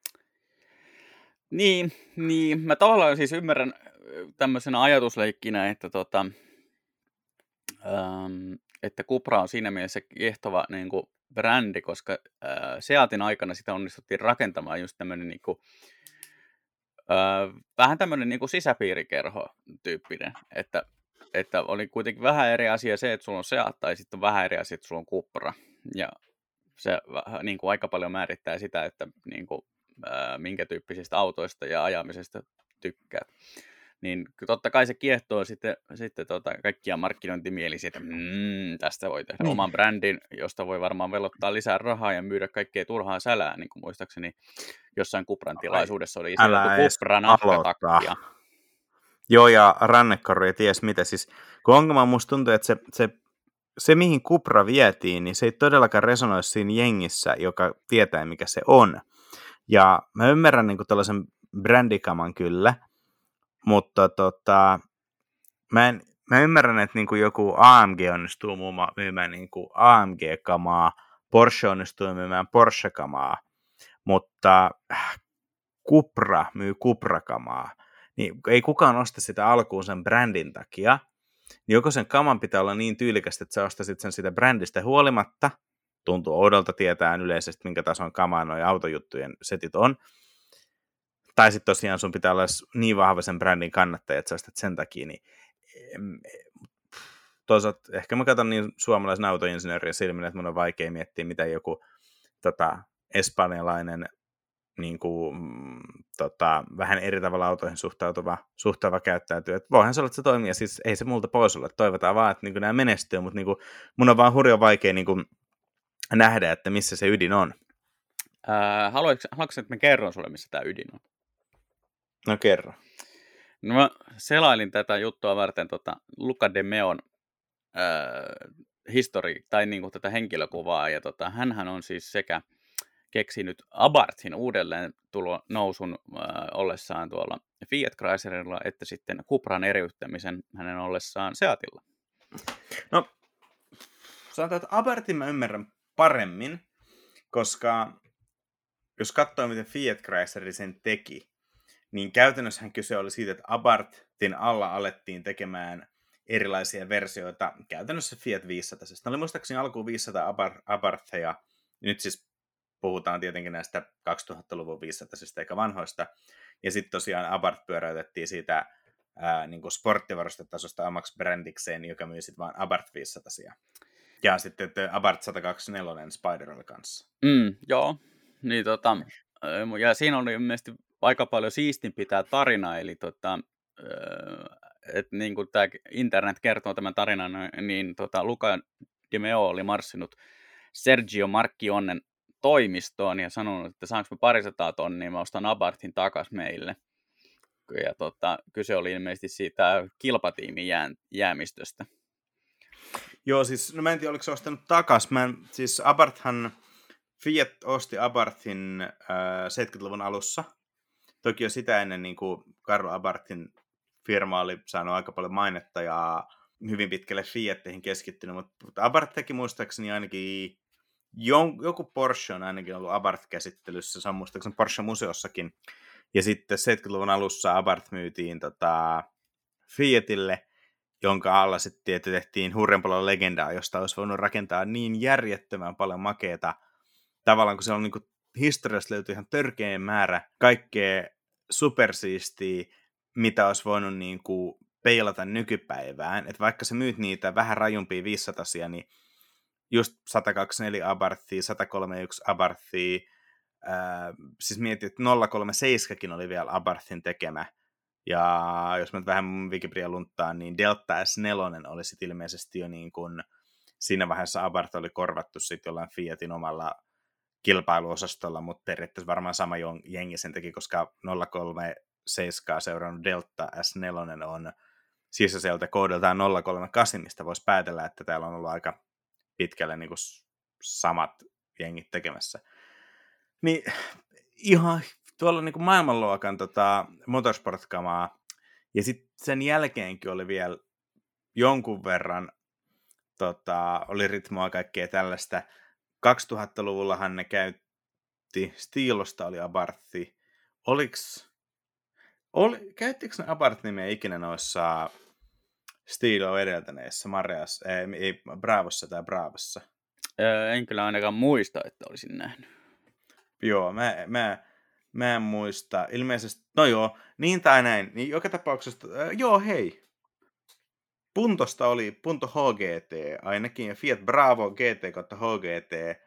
Niin, niin, mä tavallaan siis ymmärrän tämmöisenä ajatusleikkinä, että, tota, ähm, että Cupra on siinä mielessä kiehtova niin kuin brändi, koska äh, Seatin aikana sitä onnistuttiin rakentamaan just tämmöinen niin kuin, äh, vähän tämmöinen niin kuin sisäpiirikerho-tyyppinen, että Että oli kuitenkin vähän eri asia se, että sulla on Seat, tai sitten on vähän eri asia, että sulla on Cupra. Ja se niin kuin aika paljon määrittää sitä, että niin kuin, ää, minkä tyyppisistä autoista ja ajamisesta tykkäät. Niin totta kai se kiehtoo sitten, sitten tota, kaikkia markkinointimielisiä, että mm, tästä voi tehdä niin. oman brändin, josta voi varmaan velottaa lisää rahaa ja myydä kaikkea turhaa sälää, niin kuin muistaakseni jossain Cupran tilaisuudessa oli iso Cupra nahkatakkia. Joo, ja rannekoru ja ties mitä. Siis, kun ongelma musta tuntuu, että se, se, se, mihin Cupra vietiin, niin se ei todellakaan resonoi siinä jengissä, joka tietää, mikä se on. Ja mä ymmärrän niin kuin tällaisen brändikaman kyllä, mutta tota, mä, en, mä ymmärrän, että niin kuin joku A M G onnistuu myymään niin kuin A M G-kamaa, Porsche onnistuu myymään Porsche-kamaa, mutta Cupra myy Cupra-kamaa. Niin ei kukaan osta sitä alkuun sen brändin takia, niin joko sen kaman pitää olla niin tyylikästä, että sä ostasit sen sitä brändistä huolimatta, tuntuu oudolta tietää yleisesti, minkä tason kamaa noi autojuttujen setit on, tai sitten tosiaan sun pitää olla niin vahva sen brändin kannattaja, että sä ostat sen takia, niin toisaalta ehkä mä katson niin suomalaisen autoinsinöörien silmin, että mun on vaikea miettiä, mitä joku tota, espanjalainen niin kuin, mm, tota, vähän eri tavalla autoihin suhtautuva, suhtautuva käyttäytyy. Et voihan se olla, että se toimii, ja siis ei se multa pois ole. Toivotaan vaan, että niin kuin nämä menestyy, mutta niin kuin, mun on vaan hurjan vaikea niin kuin, nähdä, että missä se ydin on. Ää, haluatko, haluatko, että mä kerron sulle, missä tämä ydin on? No kerro. No mä selailin tätä juttua varten tota, Luca de Meon ää, histori, tai niin kuin tätä henkilökuvaa, ja tota, hänhän on siis sekä keksinyt Abarthin uudelleen tulo nousun äh, ollessaan tuolla Fiat Chryslerilla, että sitten Cupran eriyttämisen hänen ollessaan Seatilla. No, sanotaan, että Abarthin mä ymmärrän paremmin, koska jos katsoo, miten Fiat Chrysler sen teki, niin käytännössähän kyse oli siitä, että Abarthin alla alettiin tekemään erilaisia versioita, käytännössä Fiat viisisataa. Ne oli muistaakseni alkuun viisisataa Abar- Abartheja, nyt siis puhutaan tietenkin näistä kaksituhattaluvun viisisatasista eikä vanhoista. Ja sitten tosiaan Abarth pyöräytettiin siitä ää, niin kuin sporttivarustetasosta omaksi brändikseen, joka myy sitten vaan Abarth viisisataa. Ja sitten Abarth sata kaksikymmentäneljä Spiderilla kanssa. Mm, joo, niin tota, ja siinä oli mielestäni aika paljon siistimpi tämä tarina, eli tota, että niin kuin tämä internet kertoo tämän tarinan, niin tota, Luca de Meo oli marssinut Sergio Marchionnen toimistoon ja sanonut, että saanko me parisataa tonnia, mä ostan Abarthin takas meille. ja tota, kyse oli ilmeisesti siitä kilpatiimin jää, jäämistöstä. Joo, siis no mä en tiedä, oliko se ostanut takas. Mä en, siis Abarthan, Fiat osti Abarthin äh, seitsemänkymmentäluvun alussa. Toki jo sitä ennen niin kuin Carlo Abarthin firma oli saanut aika paljon mainetta ja hyvin pitkälle Fiatteihin keskittynyt, mutta Abarth teki muistaakseni ainakin, joku Porsche on ainakin ollut Abarth-käsittelyssä, se on muistaakseni Porsche-museossakin. Ja sitten seitsemänkymmentäluvun alussa Abarth myytiin tota, Fiatille, jonka alla sitten tehtiin hurjan paljon legendaa, josta olisi voinut rakentaa niin järjettömän paljon makeeta. Tavallaan kun se on niin kuin, historiasta löytyy ihan törkeä määrä kaikkea supersiistiä, mitä olisi voinut niin kuin, peilata nykypäivään. Että vaikka sä myyt niitä vähän rajumpia viisisatasia, niin just sata kaksikymmentäneljä Abarthia, sata kolmekymmentäyksi Abarthia, ää, siis mietit, että nolla kolme seitsemänkin oli vielä Abarthin tekemä. Ja jos mä nyt vähän Wikipedia lunttaan, niin Delta S neljä oli sitten ilmeisesti jo niin kuin, siinä vaiheessa Abarth oli korvattu sitten jollain Fiatin omalla kilpailuosastolla, mutta periaatteessa varmaan sama jengi sen teki, koska nolla kolme seitsemän seurannut Delta S neljä on sisäsieltä koodiltaan nolla kolme kahdeksan, mistä voisi päätellä, että täällä on ollut aika pitkälle niin kuin samat jengit tekemässä. Niin ihan tuolla niin kuin maailmanluokan tota, motorsport-kamaa, ja sitten sen jälkeenkin oli vielä jonkun verran, tota, oli ritmoa kaikkea tällaista. kaksituhattaluvullahan ne käytti, Stilosta oli Abarthi. Oliks, oli, käyttikö ne Abarth-nimeä ikinä noissa Stilo edeltäneissä, Mareas, ei, ei, Bravossa tai Bravossa? Öö, en kyllä ainakaan muista, että olisin nähnyt. Joo, mä, mä, mä en muista. Ilmeisesti, no joo, niin tai näin. Niin joka tapauksessa, äh, joo hei. Puntosta oli Punto H G T ainakin, ja Fiat Bravo G T kautta H G T,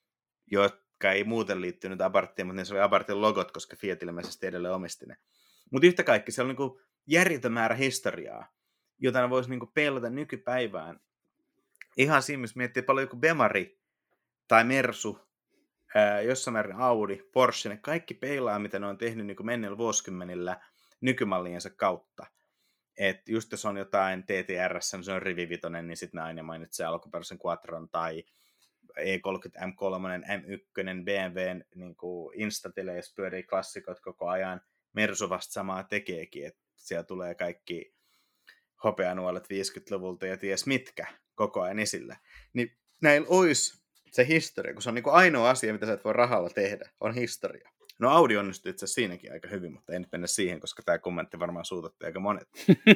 jotka ei muuten liittynyt Abarthiin, mutta ne oli Abarthin logot, koska Fiat ilmeisesti edelleen omisti ne. Mutta yhtä kaikki, se oli niinku järjetön määrä historiaa, jota ne voisi niinku peilata nykypäivään. Ihan siinä, missä miettii paljon joku Bemari tai Mersu, ää, jossain määrin Audi, Porsche, ne kaikki peilaa, mitä ne on tehnyt niinku menneillä vuosikymmenillä nykymalliensa kautta. Että just jos on jotain T T R S, se on rivivitonen, niin sitten ne aina mainitsee alkuperäisen Quattron tai E kolmekymmentä M kolme, M yksi, B M W:n niin Instatileissä pyörii klassikot koko ajan. Mersu vasta samaa tekeekin, että siellä tulee kaikki hopeanuolet viisikymmentäluvulta ja ties mitkä koko ajan esillä. Niin näillä olisi se historia, kun se on niin kuin ainoa asia, mitä sä et voi rahalla tehdä, on historia. No Audi onnistui itse asiassa siinäkin aika hyvin, mutta en nyt mennä siihen, koska tämä kommentti varmaan suututti aika monet.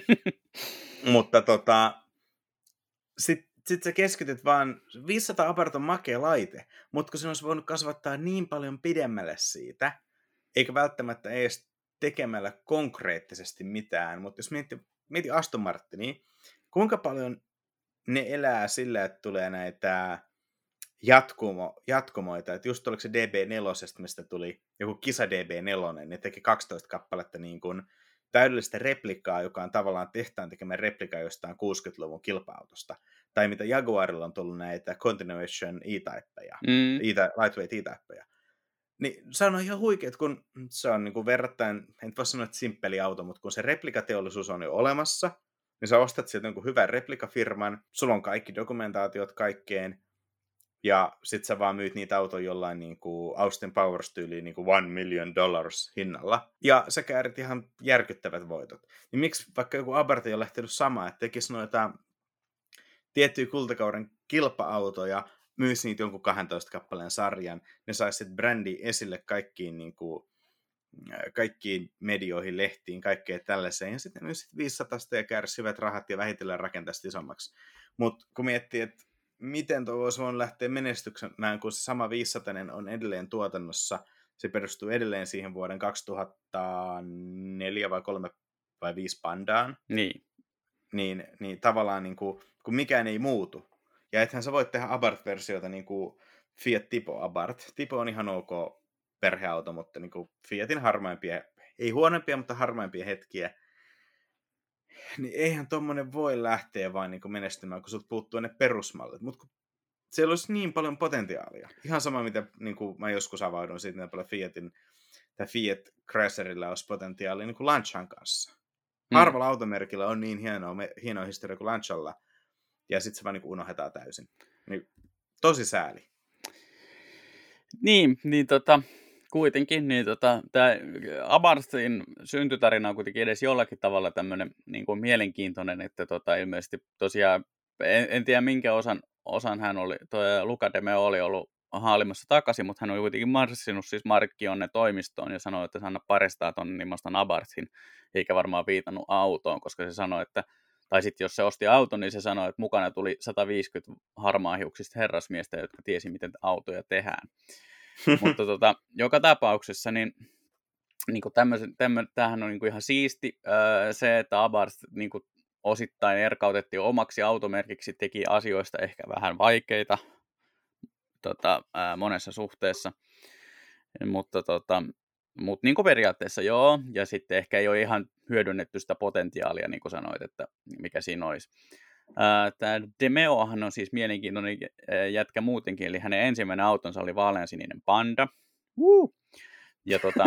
Mutta tota, sitten sit sä keskityt vaan, viisisataa Abarth on makea laite, mutta kun se olisi voinut kasvattaa niin paljon pidemmälle siitä, eikä välttämättä edes tekemällä konkreettisesti mitään, mutta jos mieti, mieti Aston Martinia, kuinka paljon ne elää sillä, että tulee näitä jatkumo, jatkumoita, että just oliko se D B neljä, mistä tuli joku kisa D B neljä, ne teki kaksitoista kappaletta niin kuin täydellistä replikaa, joka on tavallaan tehtaan tekemään replika jostain kuusikymmentäluvun kilpa-autosta. Tai mitä Jaguarilla on tullut näitä Continuation E-Typeja, Mm. E- Lightweight E-Typeja. Niin se on ihan huikeet, kun se on niin kuin verrattain, en voi sanoa, että simppeli auto, mutta kun se replikateollisuus on jo olemassa, niin sä ostat sieltä jonkun hyvän replikafirman, sulla on kaikki dokumentaatiot kaikkeen, ja sit sä vaan myyt niitä autoja jollain niin kuin Austin Powers-tyyliin niin kuin one million dollars hinnalla. Ja sä käärit ihan järkyttävät voitot. Niin miksi vaikka joku Abarth ei ole lähtenyt samaan, että tekisi noita tiettyjä kultakauden kilpa-autoja, myisi niitä jonkun kahdentoista kappaleen sarjan, ne saisi sitten brändi esille kaikkiin, niin kuin, kaikkiin medioihin, lehtiin, kaikkeen tällaiseen, ja sitten myös viisisataa ja kärsivät rahat ja vähitellen rakentaa sitä isommaksi. Mutta kun miettii, että miten tuo voisi voinut lähteä menestyksemään, kun se sama viisisataa on edelleen tuotannossa, se perustuu edelleen siihen vuoden kaksituhattaneljä vai kolme vai viisi Pandaan, Niin. niin, niin tavallaan niin kuin, kun mikään ei muutu. Ja ethän sä voit tehdä Abarth-versioita niin kuin Fiat Tipo Abarth. Tipo on ihan ok perheauto, mutta niin kuin Fiatin harmaimpia, ei huonompia, mutta harmaimpia hetkiä. Niin eihän tommonen voi lähteä vaan niin kuin menestymään, kun sulta puuttuu ne perusmallit. Mutta siellä olisi niin paljon potentiaalia. Ihan sama, mitä niin kuin mä joskus avaudun siitä, mitä paljon Fiatin tämä Fiat Chryslerilla olisi potentiaalia niin kuin Lancian kanssa. Mm. Harvalla automerkillä on niin hienoa, hienoa historia kuin Lancialla, ja sitten se vaan niin kuin unohdetaan täysin. Niin, tosi sääli. Niin, niin tota, kuitenkin, niin tota, tämä Abarthin syntytarina on kuitenkin edes jollakin tavalla tämmöinen niin kuin mielenkiintoinen, että tota, ilmeisesti tosiaan, en, en tiedä minkä osan, osan hän oli, tuo Luca de Meo oli ollut haalimassa takaisin, mutta hän oli kuitenkin marssinut siis Markkionne toimistoon ja sanoi, että Sanna paristaa ton nimastan Abarthin, eikä varmaan viitannut autoon, koska se sanoi, että tai sitten jos se osti auton, niin se sanoi, että mukana tuli sata viisikymmentä harmaahiuksista herrasmiestä, jotka tiesi, miten autoja tehdään. Mutta tota, joka tapauksessa, niin, niin tämähän on niin kuin ihan siisti. Öö, se, että Abarth niin kuin osittain erkautettiin omaksi automerkiksi, teki asioista ehkä vähän vaikeita tota, ää, monessa suhteessa. Mutta tota, mut niin kuin periaatteessa joo, ja sitten ehkä ei ole ihan hyödynnetty sitä potentiaalia, niin kuin sanoit, että mikä siinä olisi. Tämä de Meohan on siis mielenkiintoinen jätkä muutenkin, eli hänen ensimmäinen autonsa oli vaaleansininen Panda. Woo! Ja, tota,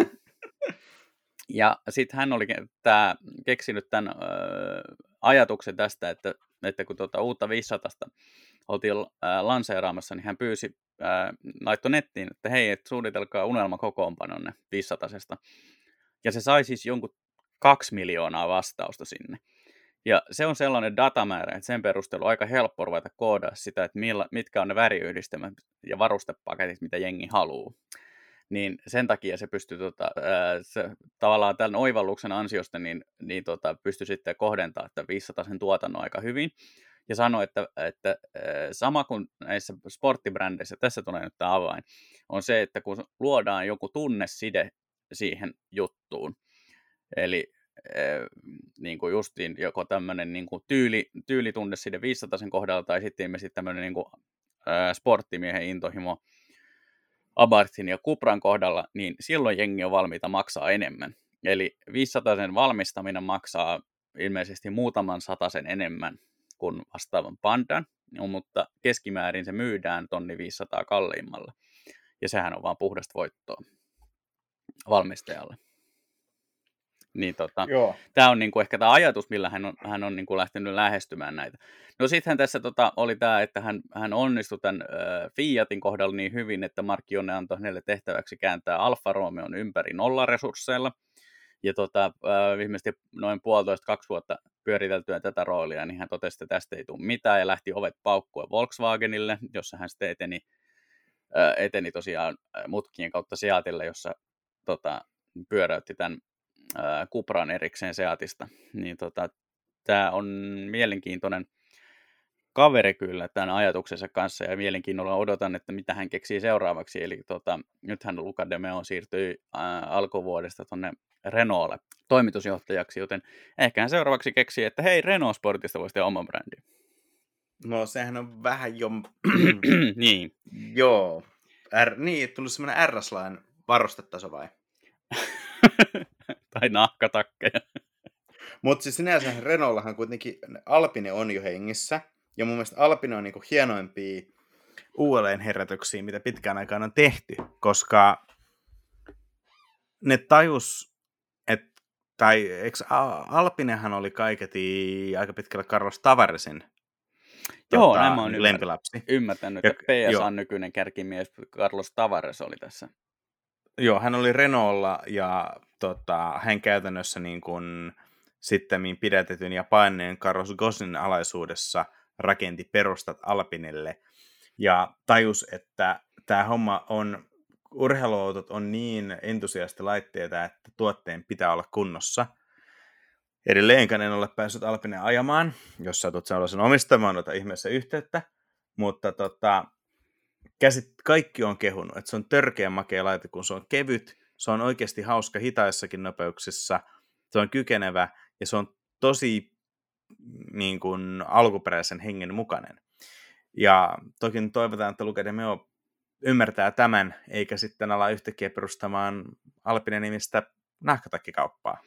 ja sitten hän oli tää, keksinyt tämän ö, ajatuksen tästä, että, että kun tuota uutta viisisataa oltiin ö, lanseeraamassa, niin hän pyysi, ö, laittoi nettiin, että hei, et suunnitelkaa unelmakokoonpanonne viisisatasesta. Ja se sai siis jonkun kaksi miljoonaa vastausta sinne. Ja se on sellainen datamäärä, että sen perusteella on aika helppo ruveta koodaa sitä, että milla, mitkä on ne väriyhdistelmät ja varustepaketit, mitä jengi haluaa. Niin sen takia se pystyy tota, se, tavallaan tämän oivalluksen ansiosta niin, niin tota, pystyi sitten kohdentamaan että viisisataa sen tuotannon aika hyvin. Ja sanoi, että, että sama kuin näissä sporttibrändeissä, tässä tulee nyt tämä avain, on se, että kun luodaan joku tunneside siihen juttuun, eli niin kuin justiin joko tämmöinen niin kuin tyyli, tyylitunne sinne viisisataa kohdalla, tai sitten ilmeisesti tämmöinen niin kuin, ää, sporttimiehen intohimo Abarthin ja Cupran kohdalla, niin silloin jengi on valmiita maksaa enemmän. Eli viisisataa valmistaminen maksaa ilmeisesti muutaman satasen enemmän kuin vastaavan Pandan, mutta keskimäärin se myydään tonni viisisataa kalliimmalla. Ja sehän on vaan puhdasta voittoa valmistajalle. Niin tota, tämä on niinku ehkä tämä ajatus, millä hän on, hän on niinku lähtenyt lähestymään näitä. No sittenhän tässä tota, oli tämä, että hän, hän onnistui tämän äh, Fiatin kohdalla niin hyvin, että Marchionne antoi hänelle tehtäväksi kääntää Alfa Romeon ympäri nollaresursseilla. Ja tota, äh, viimeisesti noin puolitoista, kaksi vuotta pyöriteltyä tätä roolia, niin hän totesi, että tästä ei tule mitään ja lähti ovet paukkuen Volkswagenille, jossa hän sitten eteni, äh, eteni tosiaan mutkien kautta Seatille, jossa tota, pyöräytti tämän Cupran erikseen Seatista, niin tota, tämä on mielenkiintoinen kaveri kyllä tämän ajatuksensa kanssa, ja mielenkiinnolla odotan, että mitä hän keksii seuraavaksi, eli tota, nythän Luca de Meo siirtyi ää, alkuvuodesta tuonne Renaultlle toimitusjohtajaksi, joten ehkä hän seuraavaksi keksii, että hei, Renault Sportista voisi tehdä oman brändin. No sehän on vähän jo... niin. Joo. R... Niin, tuli semmoinen R S-lain varustetaso vai? Tai nahkatakkeja. Mutta siis sinänsä Renaulthan kuitenkin Alpine on jo hengissä. Ja mun mielestä Alpine on niinku hienoimpia uudelleenherätyksiä, mitä pitkään aikaan on tehty. Koska ne tajus, että tai eikö Alpinehan oli kaiketi aika pitkällä Carlos Tavaresin Joo, tota, näin mä oon lempilapsi. Ymmärtänyt, ja, että P S A nykyinen kärkimies Carlos Tavares oli tässä. Joo, hän oli Renaultlla ja tota, hän käytännössä niin kuin sittemmin pidätetyn ja paineen Carlos Ghosnin alaisuudessa rakenti perustat Alpinelle ja tajus, että tämä homma on, urheiluautot on niin entusiastilaitteita, että tuotteen pitää olla kunnossa. Edelleenkään en ole päässyt Alpineen ajamaan, jos satut sellaisen omistamaan, ota ihmeessä yhteyttä, mutta tota, käsit, kaikki on kehunut, että se on törkeä makea laite, kun se on kevyt, se on oikeasti hauska hitaissakin nopeuksissa, se on kykenevä ja se on tosi niin kuin, alkuperäisen hengen mukainen. Ja toki toivotaan, että Luca de Meo ymmärtää tämän, eikä sitten ala yhtäkkiä perustamaan Alpine nimistä nahkatakkikauppaa.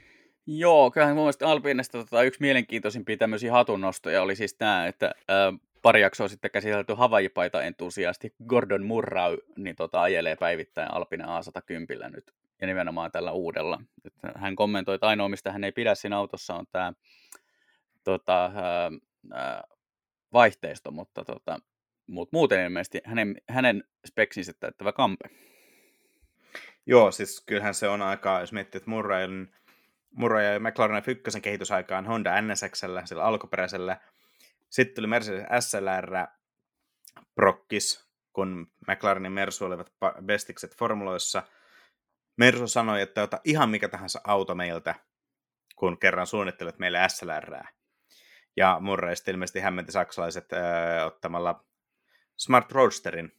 Joo, kyllähän mun mielestä Alpinesta tota, yksi mielenkiintoisimpia tämmöisiä hatunnostoja oli siis tämä, että ää, pari jaksoa sitten käsitelty Hawaii-paita-entusiasti Gordon Murray niin tota, ajelee päivittäin Alpine A sata kymmenen nyt, ja nimenomaan tällä uudella. Että hän kommentoi, että ainoa, mistä hän ei pidä siinä autossa, on tämä tota, ää, ää, vaihteisto, mutta tota, mut muuten ilmeisesti hänen, hänen speksinsä täyttävä kampe. Joo, siis kyllähän se on aika, jos miettii, että Murrayn, Murray ja McLaren F yksi kehitysaikaan Honda N S X:llä, sillä alkuperäisellä. Sitten tuli Mercedes S L R prokkis, kun McLarenin Mersu olivat bestikset formuloissa. Mersu sanoi, että ota ihan mikä tahansa auto meiltä, kun kerran suunnittelet meille S L R:ää. Ja Murray sitten ilmeisesti hämmenti saksalaiset äh, ottamalla Smart Roadsterin,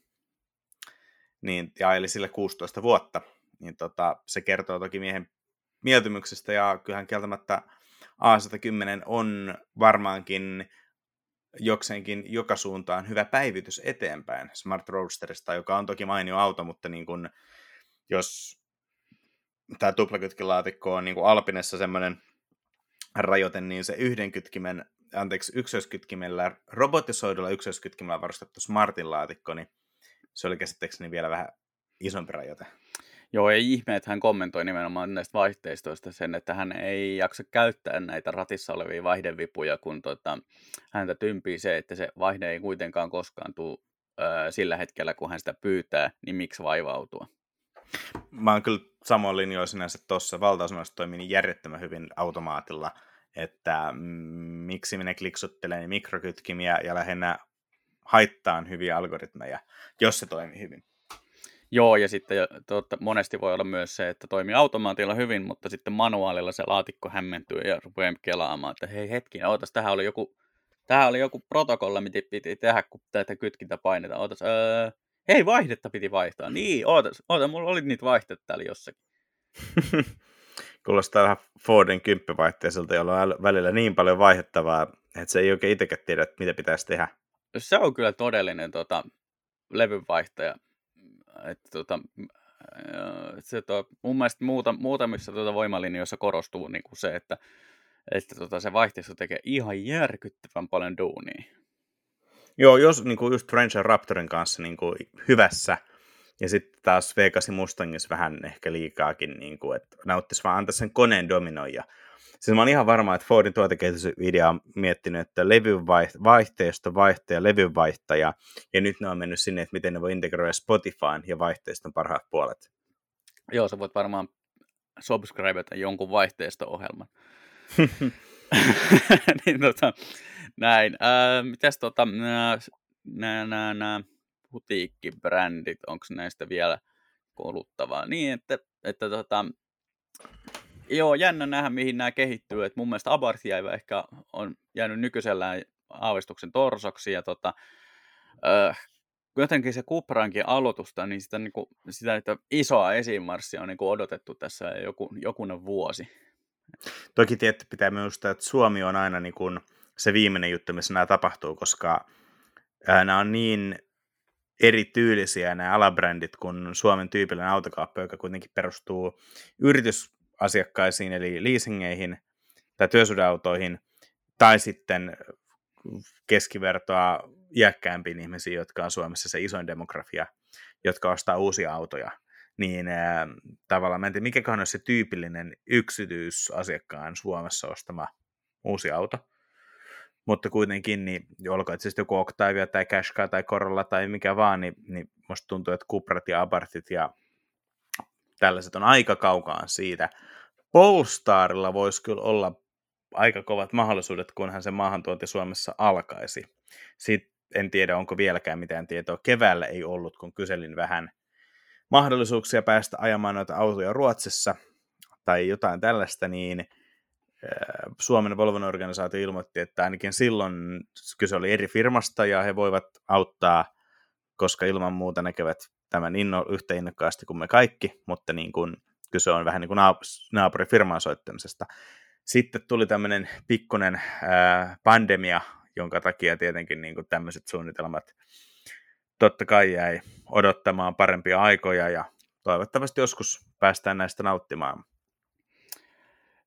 niin, ja eli sille kuusitoista vuotta. Niin tota, se kertoo toki miehen mieltymyksestä, ja kyllähän kieltämättä A sata kymmenen on varmaankin jokseenkin joka suuntaan hyvä päivitys eteenpäin Smart Roadsterista, joka on toki mainio auto, mutta niin kun, jos tämä tuplakytkilaatikko on niin kuin Alpinessa semmoinen rajoite, niin se yhden kytkimen, anteeksi, ykköskytkimellä, robotisoidulla ykköskytkimellä varustettu Smartin laatikko, niin se oli käsittääkseni vielä vähän isompi rajoite. Joo, ei ihme, että hän kommentoi nimenomaan näistä vaihteistoista sen, että hän ei jaksa käyttää näitä ratissa olevia vaihdevipuja, kun tota, häntä tympii se, että se vaihde ei kuitenkaan koskaan tule ö, sillä hetkellä, kun hän sitä pyytää, niin miksi vaivautua? Mä oon kyllä samoin linjoilla sinänsä tuossa. Valtaosassa toimii niin järjettömän hyvin automaatilla, että mm, miksi minä kliksuttelen mikrokytkimiä ja lähinnä haittaan hyviä algoritmeja, jos se toimii hyvin. Joo, ja sitten totta, monesti voi olla myös se, että toimii automaatilla hyvin, mutta sitten manuaalilla se laatikko hämmentyy ja rupeaa kelaamaan, että hei hetki, ootas, tähän oli joku, tähän oli joku protokolla, mitä piti tehdä, kun tätä kytkintä painetaan. Ootas, öö, hei, vaihdetta piti vaihtaa. Niin, ootas, ootas, mulla oli niitä vaihteita täällä jossakin. Kuulostaa vähän Fordin kymppivaihteiselta, jolla on välillä niin paljon vaihdettavaa, että se ei oikein itsekään tiedä, että mitä pitäisi tehdä. Se on kyllä todellinen tota, levyvaihtaja. Että, tota, se, to, mun mielestä muuta, muutamissa tuota voimalinjoissa korostuu niin kuin se, että, että tota, se vaihteisto tekee ihan järkyttävän paljon duunia. Joo, jos niin kuin just Ranger Raptorin kanssa niin kuin hyvässä, ja sitten taas V kahdeksan Mustangissa vähän ehkä liikaakin, niin kuin, että nauttisi vaan antaa sen koneen dominoida. Siis mä oon ihan varma, että Fordin tuotekehitysvideo on miettinyt, että levyvaihteisto, vaihtaja, levyvaihtaja, ja nyt ne on mennyt sinne, että miten ne voi integroida Spotifyn ja vaihteiston parhaat puolet. Joo, sä voit varmaan subscribeta jonkun vaihteisto-ohjelman. niin tota, näin. Äh, mitäs tota, nämä, nämä, nämä putiikkibrändit, onko näistä vielä kuluttavaa? Niin, että, että tota, joo, jännä nähdä, mihin nämä kehittyy. Et mun mielestä Abarth jäivä ehkä on jäänyt nykyisellään aavistuksen torsoksi. Ja tota, äh, jotenkin se Cuprankin aloitusta, niin sitä, niin kuin, sitä että isoa esimarssia on niin kuin odotettu tässä joku, jokunen vuosi. Toki tietty pitää muistaa, että Suomi on aina niin kuin se viimeinen juttu, missä nämä tapahtuu, koska ää, nämä on niin erityylisiä nämä alabrändit kuin Suomen tyypillinen autokauppa, joka kuitenkin perustuu yritysasiakkaisiin, eli leasingeihin tai työsuhdeautoihin, tai sitten keskivertoa iäkkäämpiin ihmisiin, jotka on Suomessa se isoin demografia, jotka ostaa uusia autoja. Niin äh, tavallaan, mä en tiedä, mikäköhän on se tyypillinen yksityisasiakkaan Suomessa ostama uusi auto. Mutta kuitenkin, niin olkoon itse asiassa joku Octavia tai Qashqai tai Corolla tai mikä vaan, niin, niin musta tuntuu, että Cuprat ja Abarthit ja tällaiset on aika kaukaan siitä. Polestarilla voisi kyllä olla aika kovat mahdollisuudet, kunhan se maahantuonti Suomessa alkaisi. Sitten en tiedä, onko vieläkään mitään tietoa. Keväällä ei ollut, kun kyselin vähän mahdollisuuksia päästä ajamaan noita autoja Ruotsissa tai jotain tällaista, niin Suomen Volvon organisaatio ilmoitti, että ainakin silloin kyse oli eri firmasta ja he voivat auttaa, koska ilman muuta näkevät tämän inno, yhtä innokkaasti kuin me kaikki, mutta niin kuin, kyse on vähän niin kuin naapurifirmaan soittamisesta. Sitten tuli tämmöinen pikkuinen ää, pandemia, jonka takia tietenkin niin kuin tämmöiset suunnitelmat totta kai jäi odottamaan parempia aikoja ja toivottavasti joskus päästään näistä nauttimaan.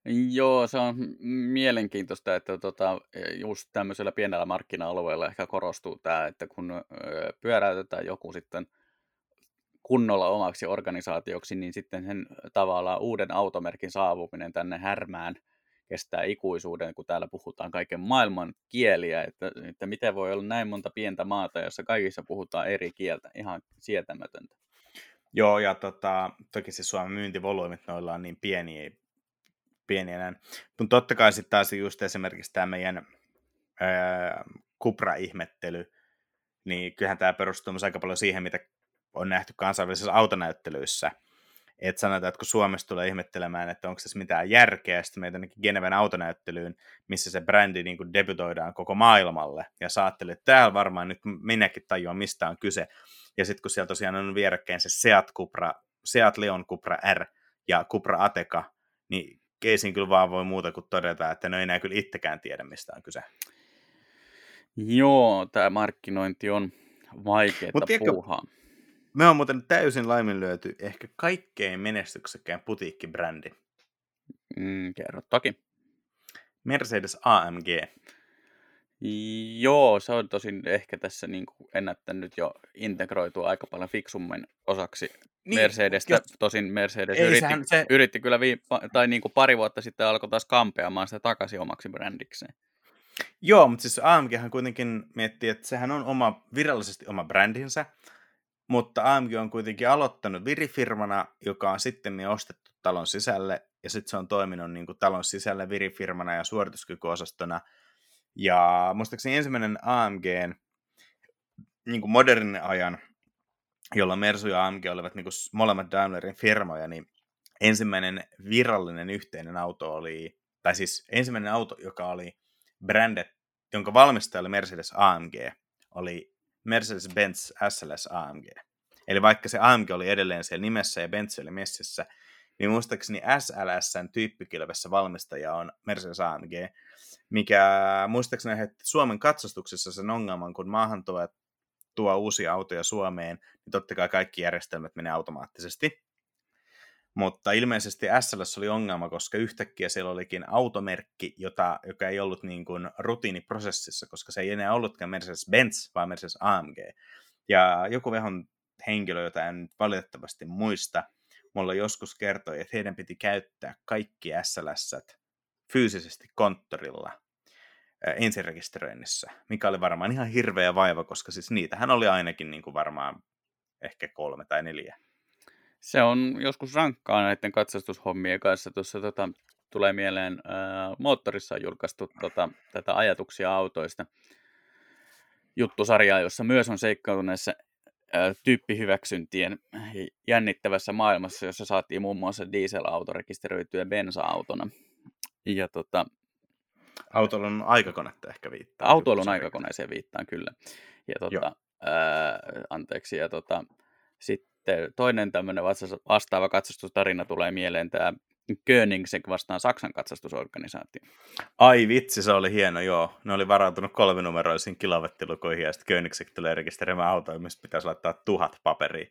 Joo, se on m- mielenkiintoista, että tota, just tämmöisellä pienellä markkina-alueella ehkä korostuu tämä, että kun ö, pyöräytetään joku sitten kunnolla omaksi organisaatioksi, niin sitten sen tavallaan uuden automerkin saavuminen tänne Härmään kestää ikuisuuden, kun täällä puhutaan kaiken maailman kieliä, että, että miten voi olla näin monta pientä maata, jossa kaikissa puhutaan eri kieltä, ihan sietämätöntä. Joo, ja tota, toki se Suomen myyntivolyymit noilla on niin pieniä, pieniä näin. Mutta totta kai sitten taas just esimerkiksi tämä meidän ää, Cupra-ihmettely, niin kyllähän tämä perustuu myös aika paljon siihen, mitä on nähty kansainvälisissä autonäyttelyissä. Että sanotaan, että kun Suomessa tulee ihmettelemään, että onko tässä mitään järkeä, sitten meitä ainakin Geneven autonäyttelyyn, missä se brändi niin kuin debutoidaan koko maailmalle, ja sä ajattelet, että täällä varmaan nyt minäkin tajuan, mistä on kyse. Ja sitten kun siellä tosiaan on vierekkäin se Seat, Cupra, Seat Leon Cupra R ja Cupra Ateca, niin keisin kyllä vaan voi muuta kuin todeta, että ne ei enää kyllä itsekään tiedä, mistä on kyse. Joo, tämä markkinointi on vaikeaa puuhaa. Me on muuten täysin laiminlyöty ehkä kaikkein menestyksekkään putiikkibrändi. Mm, kerro toki. Mercedes A M G. Joo, se on tosin ehkä tässä niin kuin ennättänyt jo integroitua aika paljon fiksummin osaksi niin, Mercedestä. Jos... Tosin Mercedes yritti, se... yritti kyllä vii... tai niin kuin pari vuotta sitten alkoi taas kampeamaan sitä takaisin omaksi brändikseen. Joo, mutta siis A M G:hän kuitenkin miettii, että sehän on oma, virallisesti oma brändinsä, mutta A M G on kuitenkin aloittanut virifirmana, joka on sitten ostettu talon sisälle, ja sitten se on toiminut niin kuin talon sisälle virifirmana ja suorituskykyosastona. Ja muistaakseni ensimmäinen A M G:n niin kuin modernin ajan, jolloin Mersu ja A M G olivat niin kuin molemmat Daimlerin firmoja, niin ensimmäinen virallinen yhteinen auto oli, tai siis ensimmäinen auto, joka oli brändet, jonka valmistaja oli Mercedes A M G, oli Mercedes-Benz S L S A M G. Eli vaikka se A M G oli edelleen siellä nimessä ja Benz oli messissä, niin muistaakseni S L S:n tyyppikilvessä valmistaja on Mercedes A M G, mikä muistaakseni aiheutti Suomen katsastuksessa sen ongelman, kun maahan tuo, tuo uusia autoja Suomeen, niin totta kai kaikki järjestelmät menee automaattisesti. Mutta ilmeisesti S L S oli ongelma, koska yhtäkkiä siellä olikin automerkki, jota, joka ei ollut niin kuin rutiiniprosessissa, koska se ei enää ollutkaan Mercedes-Benz, vaan Mercedes A M G. Ja joku vehon henkilö, jota en valitettavasti muista, mulla joskus kertoi, että heidän piti käyttää kaikki S L S:t fyysisesti konttorilla ensirekisteröinnissä, mikä oli varmaan ihan hirveä vaiva, koska siis niitähän oli ainakin niin kuin varmaan ehkä kolme tai neljä. Se on joskus rankkaa näiden katsastushommien kanssa. Tuossa tota, tulee mieleen, ää, Moottorissa on julkaistu tota, tätä ajatuksia autoista juttusarjaa, jossa myös on seikkailu näissä ää, tyyppihyväksyntien jännittävässä maailmassa, jossa saatiin muun muassa dieselauto rekisteröityä bensa-autona. Ja tota, autoilun aikakonetta ehkä viittaa. Autoilun aikakoneeseen viittaan kyllä. Ja tota, ää, anteeksi, ja tota, sitten toinen tämmöinen vastaava katsastustarina tulee mieleen, tämä Koenigsegg vastaan Saksan katsastusorganisaatio. Ai vitsi, se oli hieno, joo. Ne oli varautunut kolminumeroisiin kilowattilukuihin, ja sitten Koenigsegg tulee rekisteröimään autoja, missä pitäisi laittaa tuhat paperia.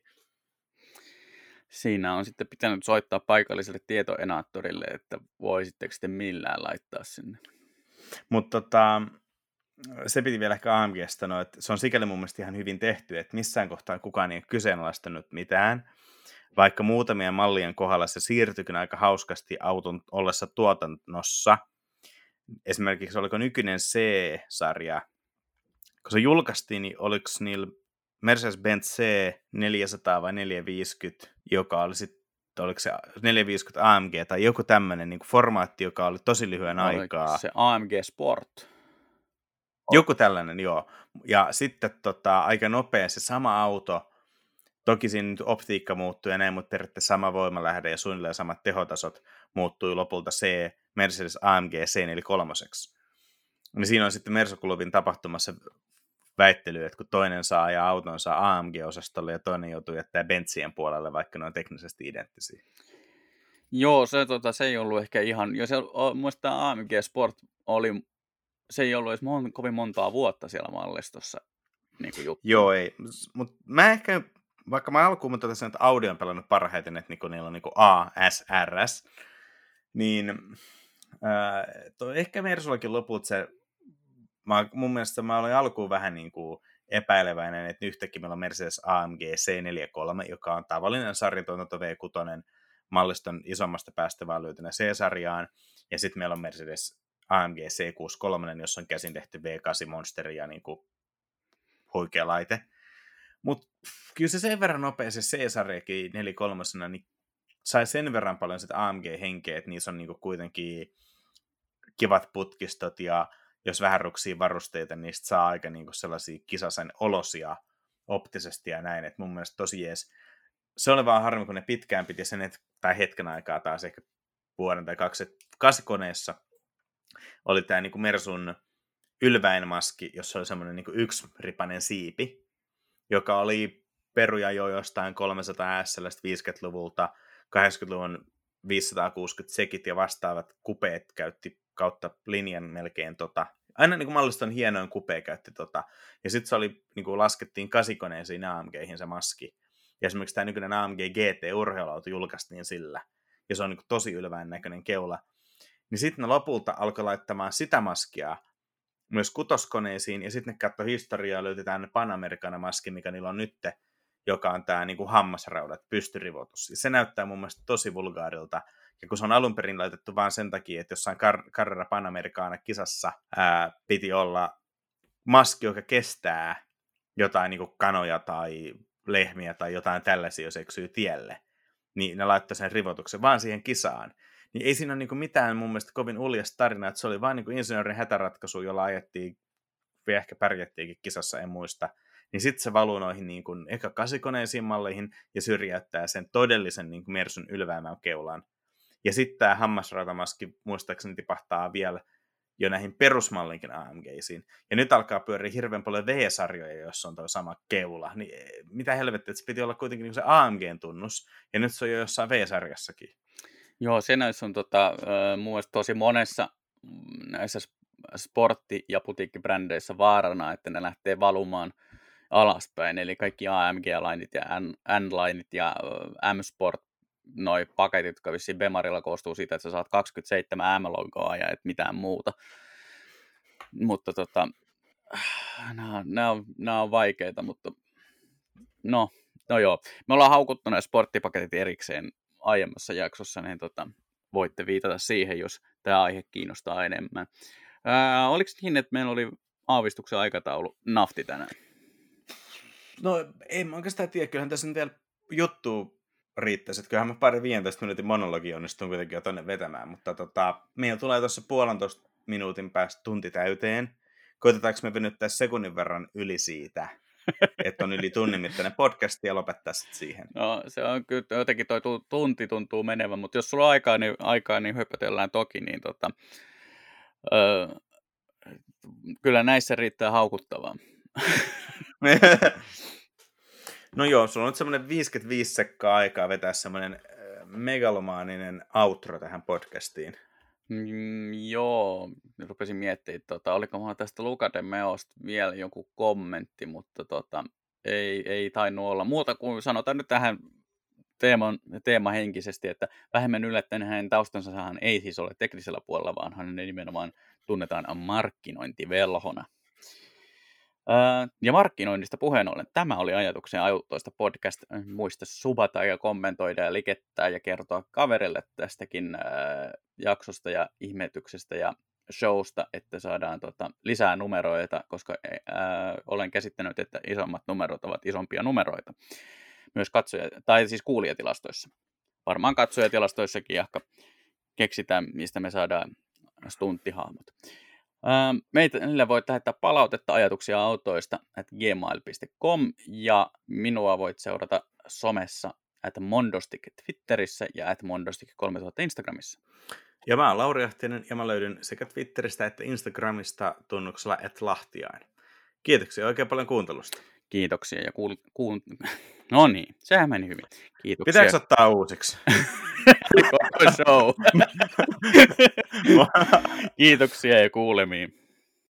Siinä on sitten pitänyt soittaa paikalliselle tietoenaattorille, että voisitteko sitten millään laittaa sinne. Mutta tota, se piti vielä ehkä A M G:stä sanoa, että se on sikäli mun mielestä ihan hyvin tehty, että missään kohtaa kukaan ei ole kyseenalaistanut mitään, vaikka muutamien mallien kohdalla se siirtyikin aika hauskasti auton ollessa tuotannossa. Esimerkiksi oliko nykyinen C-sarja, kun se julkaistiin, niin oliko niillä Mercedes-Benz C neljäsataa vai neljäsataaviisikymmentä, joka oli sitten, oliko se neljäsataaviisikymmentä A M G tai joku tämmöinen niin formaatti, joka oli tosi lyhyen oliko aikaa. Se A M G Sport. Joku tällainen, joo. Ja sitten tota, aika nopea se sama auto, toki siinä nyt optiikka muuttui ja näin, mutta periaatteessa sama voimalähde ja suunnilleen samat tehotasot muuttui lopulta C, Mercedes A M G C neljäkymmentäkolme. Niin siinä on sitten Mersu-klubin tapahtumassa väittely, että kun toinen saa ajaa autonsa A M G-osastolle ja toinen joutuu jättää Benzien puolelle, vaikka ne on teknisesti identtisiä. Joo, se, tota, se ei ollut ehkä ihan, jos muistaa A M G Sport oli, se ei ollut edes mon, kovin montaa vuotta siellä mallistossa. Niin kuin juttu. Joo, ei, mutta mä ehkä, vaikka mä alkuun totesin, että Audi on pelannut parhaiten, että niinku, niillä on niinku A S R S, Niin äh, toi, ehkä Mersullakin loput se, mä, mun mielestä mä olin alkuun vähän niin kuin epäileväinen, että yhtäkkiä meillä on Mercedes A M G C neljäkymmentäkolme, joka on tavallinen sarjatuotanto V kuusi malliston isommasta päästä vaan löytynä C-sarjaan, ja sitten meillä on Mercedes A M G C kuusikymmentäkolme, jossa on käsin tehty V kahdeksan Monsteri ja niin kuin huikea laite. Mutta kyllä se sen verran nopea se C-sarjakin neljäkymmentäkolme, niin sai sen verran paljon sitä A M G-henkeä, että niissä on niinku kuitenkin kivat putkistot, ja jos vähän ruksii varusteita, niin niistä saa aika niinku sellaisia kisasen olosia optisesti ja näin, että mun mielestä tosi jees. Se oli vaan harmi, kun ne pitkään piti sen, et, tai hetken aikaa taas ehkä vuoden tai kaksi, että kasikoneessa oli tämä niinku Mersun ylväinmaski, jossa oli semmoinen niinku yksiripainen siipi, joka oli peruja jo jostain kolmesataa S L viisikymmentäluvulta, kahdeksankymmentäluvun viisisataakuusikymmentä sekit ja vastaavat kupeet käytti kautta linjan melkein tota. Aina niin kuin malliston hienoin kupea käytti tota. Ja sitten se oli, niin kuin laskettiin kasikoneisiin A M G:ihin se maski. Ja esimerkiksi tämä nykyinen A M G G T-urheiluauto julkaistiin sillä. Ja se on niin kuin tosi ylväin näköinen keula. Niin sitten ne lopulta alkoi laittamaan sitä maskia myös kutoskoneisiin. Ja sitten ne katsoi historiaa ja löytyi tänne Pan-Americana-maski, mikä niillä on nytte, joka on tämä niin kuin hammasraudat, pystyrivotus. Ja se näyttää mun mielestä tosi vulgaarilta. Ja kun se on alun perin laitettu vaan sen takia, että jossain Car- Carrera Panamericana kisassa ää, piti olla maski, joka kestää jotain niin kuin kanoja tai lehmiä tai jotain tällaisia, jos eksyy tielle, niin ne laittaa sen rivotuksen vaan siihen kisaan. Niin ei siinä ole niin kuin mitään mun mielestä kovin uljasta tarinaa, että se oli vain niin kuin insinöörin hätäratkaisu, jolla ajettiin, ja ehkä pärjättiinkin kisassa, en muista. Niin sitten se valuu noihin niin kuin eka kasikoneisiin malleihin ja syrjäyttää sen todellisen niin kuin Mersun ylväämän keulan. Ja sitten tämä hammasrautamaski muistaakseni tipahtaa vielä jo näihin perusmallinkin A M G:isiin. Ja nyt alkaa pyöriä hirveän paljon V-sarjoja, joissa on tuo sama keula. Niin mitä helvettiä, että se piti olla kuitenkin niin se A M G:n tunnus, ja nyt se on jo jossain V-sarjassakin. Joo, se näissä on tota, mun mielestä tosi monessa näissä sportti- ja putiikkibrändeissä vaarana, että ne lähtee valumaan alaspäin, eli kaikki A M G-lainit ja N-lainit ja M-Sport, noi paketit, jotka vissiin Bemarilla koostuu siitä, että sä saat kaksikymmentäseitsemän M-logoa ja et mitään muuta. Mutta tota, nämä, nämä, on, nämä on vaikeita, mutta no, no joo. Me ollaan haukuttu nämä sporttipaketit erikseen aiemmassa jaksossa, niin tota, voitte viitata siihen, jos tämä aihe kiinnostaa enemmän. Ää, oliko niin, että meillä oli aavistuksen aikataulu nafti tänään? No, ei mä oikeastaan tiedä. Kyllähän tässä nyt vielä juttu riittäisi. Että kyllähän mä pari viisitoista minuutin monologia onnistun kuitenkin jo tonne vetämään. Mutta tota, meillä tulee tuossa puolentoista minuutin päästä tunti täyteen. Koitetaanko me venyttää sekunnin verran yli siitä, että on yli tunnin mittainen podcast ja lopettaa sitten siihen? No, se on kyllä jotenkin toi tunti tuntuu menevän, mutta jos sulla on aikaa, niin, aikaa, niin höpötellään toki. Niin tota, öö, kyllä näissä riittää haukuttavaa. No joo, sulla on nyt semmoinen viisikymmentäviisi sekkaa aikaa vetää semmoinen megalomaaninen outro tähän podcastiin. Mm, joo, rupesin miettimään, tota, oliko mulla tästä Lukademeosta vielä joku kommentti, mutta tota, ei, ei tainnut olla. Muuta kuin sanotaan nyt tähän teeman, teemahenkisesti, että vähemmän yllättäen hänen taustansa hän ei siis ole teknisellä puolella, vaan hän nimenomaan tunnetaan markkinointivelhona. Ja markkinoinnista puheen ollen, tämä oli Ajatuksen autoista podcast. Muista subata ja kommentoida ja likettää ja kertoa kaverille tästäkin ää, jaksosta ja ihmetyksestä ja showsta, että saadaan tota, lisää numeroita, koska ää, olen käsittänyt, että isommat numerot ovat isompia numeroita. Myös katsoja, tai siis kuulijatilastoissa. Varmaan katsojatilastoissakin ehkä keksitään, mistä me saadaan stunttihahmot. Meille voit lähettää palautetta ajatuksia autoista at gmail piste com ja minua voit seurata somessa at mondostik Twitterissä ja at mondostik kolmetuhatta Instagramissa. Ja mä oon Lauri Ahtinen ja mä löydyn sekä Twitteristä että Instagramista tunnuksella at lahtiain. Kiitoksia oikein paljon kuuntelusta. Kiitoksia ja kuul... kuul... No niin, sehän meni hyvin. Kiitoksia. Pitääkö ottaa uusiksi? Koko show. Kiitoksia ja kuulemiin.